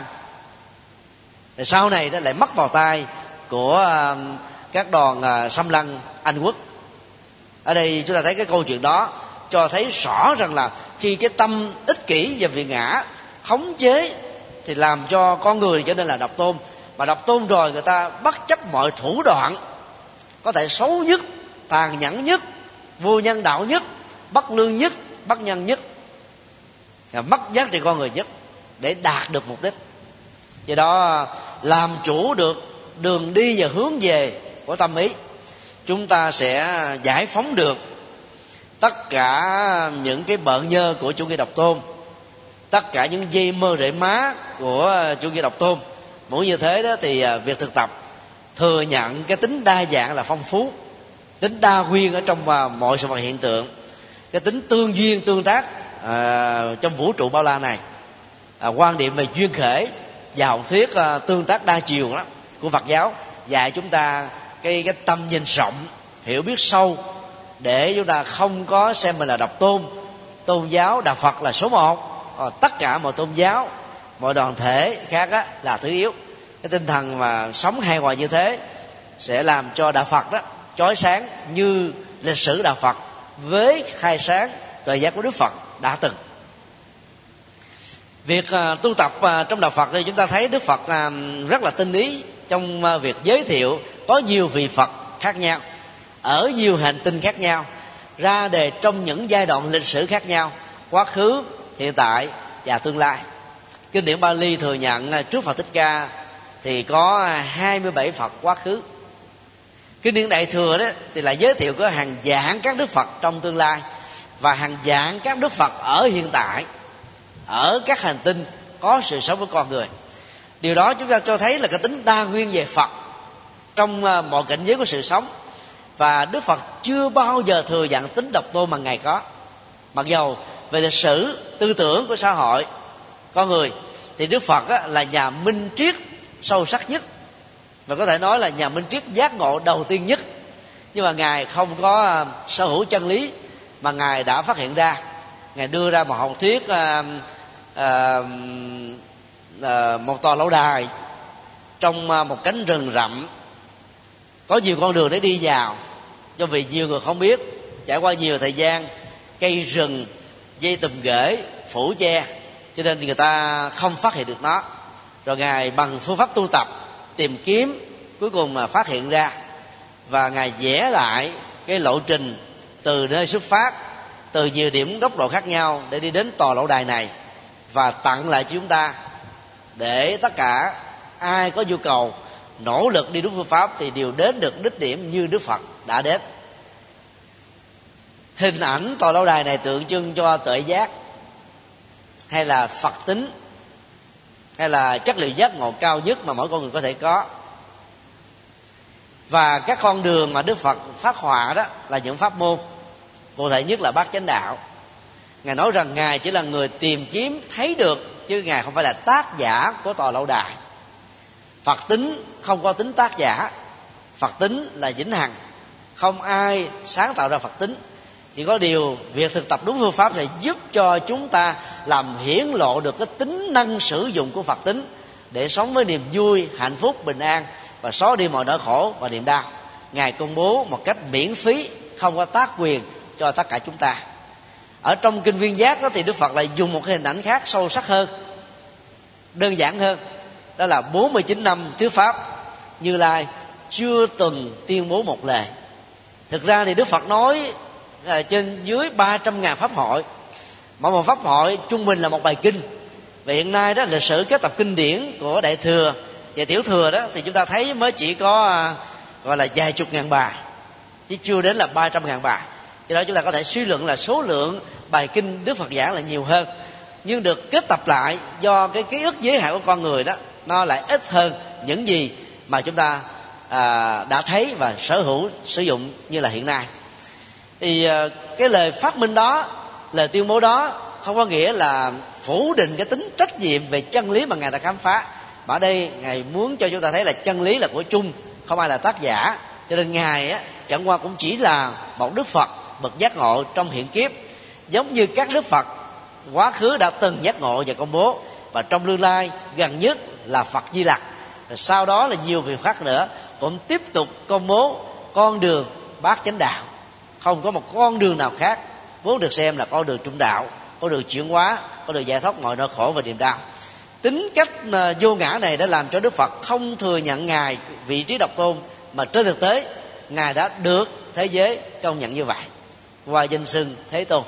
Rồi sau này nó lại mất vào tay của uh, các đoàn uh, xâm lăng Anh quốc. Ở đây chúng ta thấy cái câu chuyện đó cho thấy rõ rằng là khi cái tâm ích kỷ và vị ngã khống chế thì làm cho con người trở nên là độc tôn. Mà độc tôn rồi người ta bất chấp mọi thủ đoạn có thể xấu nhất, tàn nhẫn nhất, vô nhân đạo nhất, bất lương nhất, bất nhân nhất, và mất giá trị con người nhất để đạt được mục đích. Do đó làm chủ được đường đi và hướng về của tâm ý, chúng ta sẽ giải phóng được tất cả những cái bợn nhơ của chủ nghĩa độc tôn, tất cả những dây mơ rễ má của chủ nghĩa độc tôn. Muốn như thế đó thì việc thực tập thừa nhận cái tính đa dạng là phong phú, tính đa nguyên ở trong mọi sự vật hiện tượng, cái tính tương duyên tương tác à, trong vũ trụ bao la này. À, quan điểm về duyên khể và học thuyết à, tương tác đa chiều đó của Phật giáo dạy chúng ta cái cái tầm nhìn rộng, hiểu biết sâu, để chúng ta không có xem mình là độc tôn, tôn giáo đạo Phật là số một, à, tất cả mọi tôn giáo, mọi đoàn thể khác á, là thứ yếu. Cái tinh thần mà sống hài hòa như thế sẽ làm cho đạo Phật đó chói sáng như lịch sử đạo Phật với khai sáng tuệ giác của Đức Phật đã từng. Việc uh, tu tập uh, trong đạo Phật thì chúng ta thấy Đức Phật uh, rất là tinh ý trong uh, việc giới thiệu có nhiều vị Phật khác nhau ở nhiều hành tinh khác nhau, ra đề trong những giai đoạn lịch sử khác nhau, quá khứ, hiện tại và tương lai. Kinh điển Bali thừa nhận uh, trước Phật Thích Ca thì có hai mươi bảy Phật quá khứ. Kinh điển Đại Thừa đó thì lại giới thiệu có hàng vạn các Đức Phật trong tương lai và hàng vạn các Đức Phật ở hiện tại, ở các hành tinh có sự sống với con người. Điều đó chúng ta cho thấy là cái tính đa nguyên về Phật trong mọi cảnh giới của sự sống. Và Đức Phật chưa bao giờ thừa nhận tính độc tôn mà Ngài có. Mặc dầu về lịch sử tư tưởng của xã hội con người thì Đức Phật là nhà minh triết sâu sắc nhất, và có thể nói là nhà minh triết giác ngộ đầu tiên nhất. Nhưng mà Ngài không có sở hữu chân lý mà Ngài đã phát hiện ra. Ngài đưa ra một học thuyết uh, uh, uh, một tòa lâu đài trong uh, một cánh rừng rậm, có nhiều con đường để đi vào, do vì nhiều người không biết. Trải qua nhiều thời gian, cây rừng, dây tùm ghế phủ che, cho nên người ta không phát hiện được nó. Rồi Ngài bằng phương pháp tu tập tìm kiếm, cuối cùng mà phát hiện ra, và Ngài vẽ lại cái lộ trình từ nơi xuất phát, từ nhiều điểm góc độ khác nhau để đi đến tòa lâu đài này, và tặng lại cho chúng ta, để tất cả ai có nhu cầu nỗ lực đi đúng phương pháp thì đều đến được đích điểm như Đức Phật đã đến. Hình ảnh tòa lâu đài này tượng trưng cho tuệ giác, hay là Phật tính, hay là chất liệu giác ngộ cao nhất mà mỗi con người có thể có. Và các con đường mà Đức Phật phát họa đó là những pháp môn, cụ thể nhất là bát chánh đạo. Ngài nói rằng Ngài chỉ là người tìm kiếm thấy được, chứ Ngài không phải là tác giả của tòa lâu đài. Phật tính không có tính tác giả, Phật tính là vĩnh hằng, không ai sáng tạo ra Phật tính. Chỉ có điều việc thực tập đúng phương pháp thì giúp cho chúng ta làm hiển lộ được cái tính năng sử dụng của Phật tính để sống với niềm vui, hạnh phúc, bình an và xóa đi mọi nỗi khổ và niềm đau. Ngài công bố một cách miễn phí, không có tác quyền cho tất cả chúng ta. Ở trong kinh Viên Giác đó thì Đức Phật lại dùng một cái hình ảnh khác sâu sắc hơn, đơn giản hơn. Đó là bốn mươi chín năm thuyết pháp, Như Lai chưa từng tuyên bố một lời. Thực ra thì Đức Phật nói là trên dưới ba trăm ngàn pháp hội, mỗi một pháp hội trung bình là một bài kinh. Và hiện nay đó, lịch sử kết tập kinh điển của Đại Thừa và Tiểu Thừa đó thì chúng ta thấy mới chỉ có gọi là vài chục ngàn bài, chứ chưa đến là ba trăm ngàn bài. Do đó chúng ta có thể suy luận là số lượng bài kinh Đức Phật giảng là nhiều hơn, nhưng được kết tập lại do cái ký ức giới hạn của con người đó, nó lại ít hơn những gì mà chúng ta à, đã thấy và sở hữu sử dụng như là hiện nay. Thì à, cái lời phát minh đó, lời tuyên bố đó không có nghĩa là phủ định cái tính trách nhiệm về chân lý mà Ngài đã khám phá. Mà ở đây Ngài muốn cho chúng ta thấy là chân lý là của chung, không ai là tác giả. Cho nên Ngài á, chẳng qua cũng chỉ là một Đức Phật bậc giác ngộ trong hiện kiếp, giống như các Đức Phật quá khứ đã từng giác ngộ và công bố. Và trong tương lai gần nhất là Phật Di Lặc, rồi sau đó là nhiều vị khác nữa cũng tiếp tục công bố con đường bát chánh đạo. Không có một con đường nào khác vốn được xem là con đường trung đạo, con đường chuyển hóa, con đường giải thoát mọi nỗi khổ và niềm đau. Tính cách vô ngã này đã làm cho Đức Phật không thừa nhận Ngài vị trí độc tôn, mà trên thực tế Ngài đã được thế giới công nhận như vậy qua danh xưng Thế Tôn.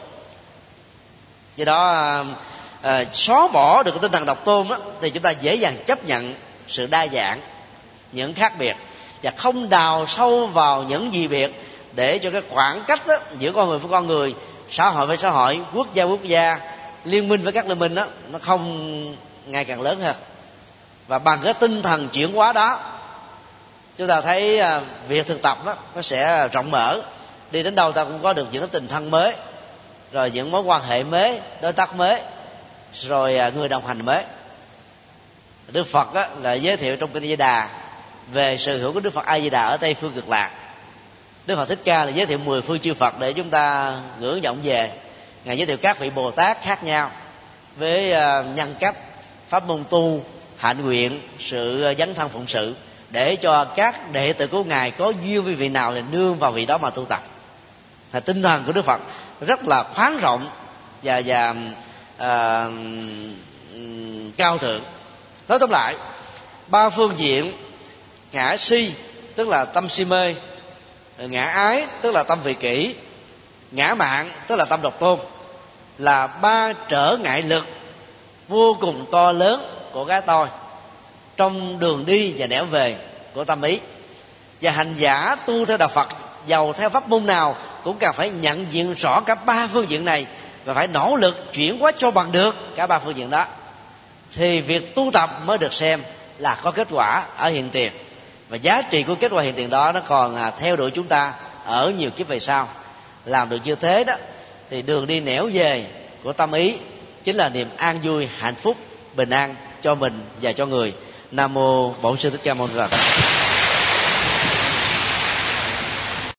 Do đó à, xóa bỏ được cái tinh thần độc tôn đó, thì chúng ta dễ dàng chấp nhận sự đa dạng. những khác biệt, và không đào sâu vào những gì biệt, để cho cái khoảng cách đó, giữa con người với con người, xã hội với xã hội, quốc gia với quốc gia, liên minh với các liên minh đó, nó không ngày càng lớn hơn. Và bằng cái tinh thần chuyển hóa đó, chúng ta thấy việc thực tập đó, nó sẽ rộng mở, đi đến đâu ta cũng có được những cái tình thân mới, rồi những mối quan hệ mới, đối tác mới, rồi người đồng hành mới. Đức Phật á, là giới thiệu trong kinh A Di Đà về sự hữu của Đức Phật A Di Đà ở Tây phương Cực Lạc. Đức Phật Thích Ca là giới thiệu mười phương chư Phật để chúng ta ngưỡng vọng về. Ngài giới thiệu các vị Bồ Tát khác nhau với nhân cách, pháp môn tu, hạnh nguyện, sự dấn thân phụng sự, để cho các đệ tử của Ngài có duyên với vị nào thì nương vào vị đó mà tu tập. Thì tinh thần của Đức Phật rất là khoáng rộng và và à, cao thượng. Nói tóm lại, ba phương diện ngã si tức là tâm si mê, ngã ái tức là tâm vị kỷ, ngã mạn tức là tâm độc tôn, là ba trở ngại lực vô cùng to lớn của cái tôi trong đường đi và nẻo về của tâm ý. Và hành giả tu theo đạo Phật, giàu theo pháp môn nào, cũng cần phải nhận diện rõ cả ba phương diện này, và phải nỗ lực chuyển hóa cho bằng được cả ba phương diện đó, thì việc tu tập mới được xem là có kết quả ở hiện tiền. Và giá trị của kết quả hiện tiền đó nó còn theo đuổi chúng ta ở nhiều kiếp về sau. Làm được như thế đó, thì đường đi nẻo về của tâm ý chính là niềm an vui, hạnh phúc, bình an cho mình và cho người. Nam mô Bổn Sư Thích Ca Mâu Ni Phật.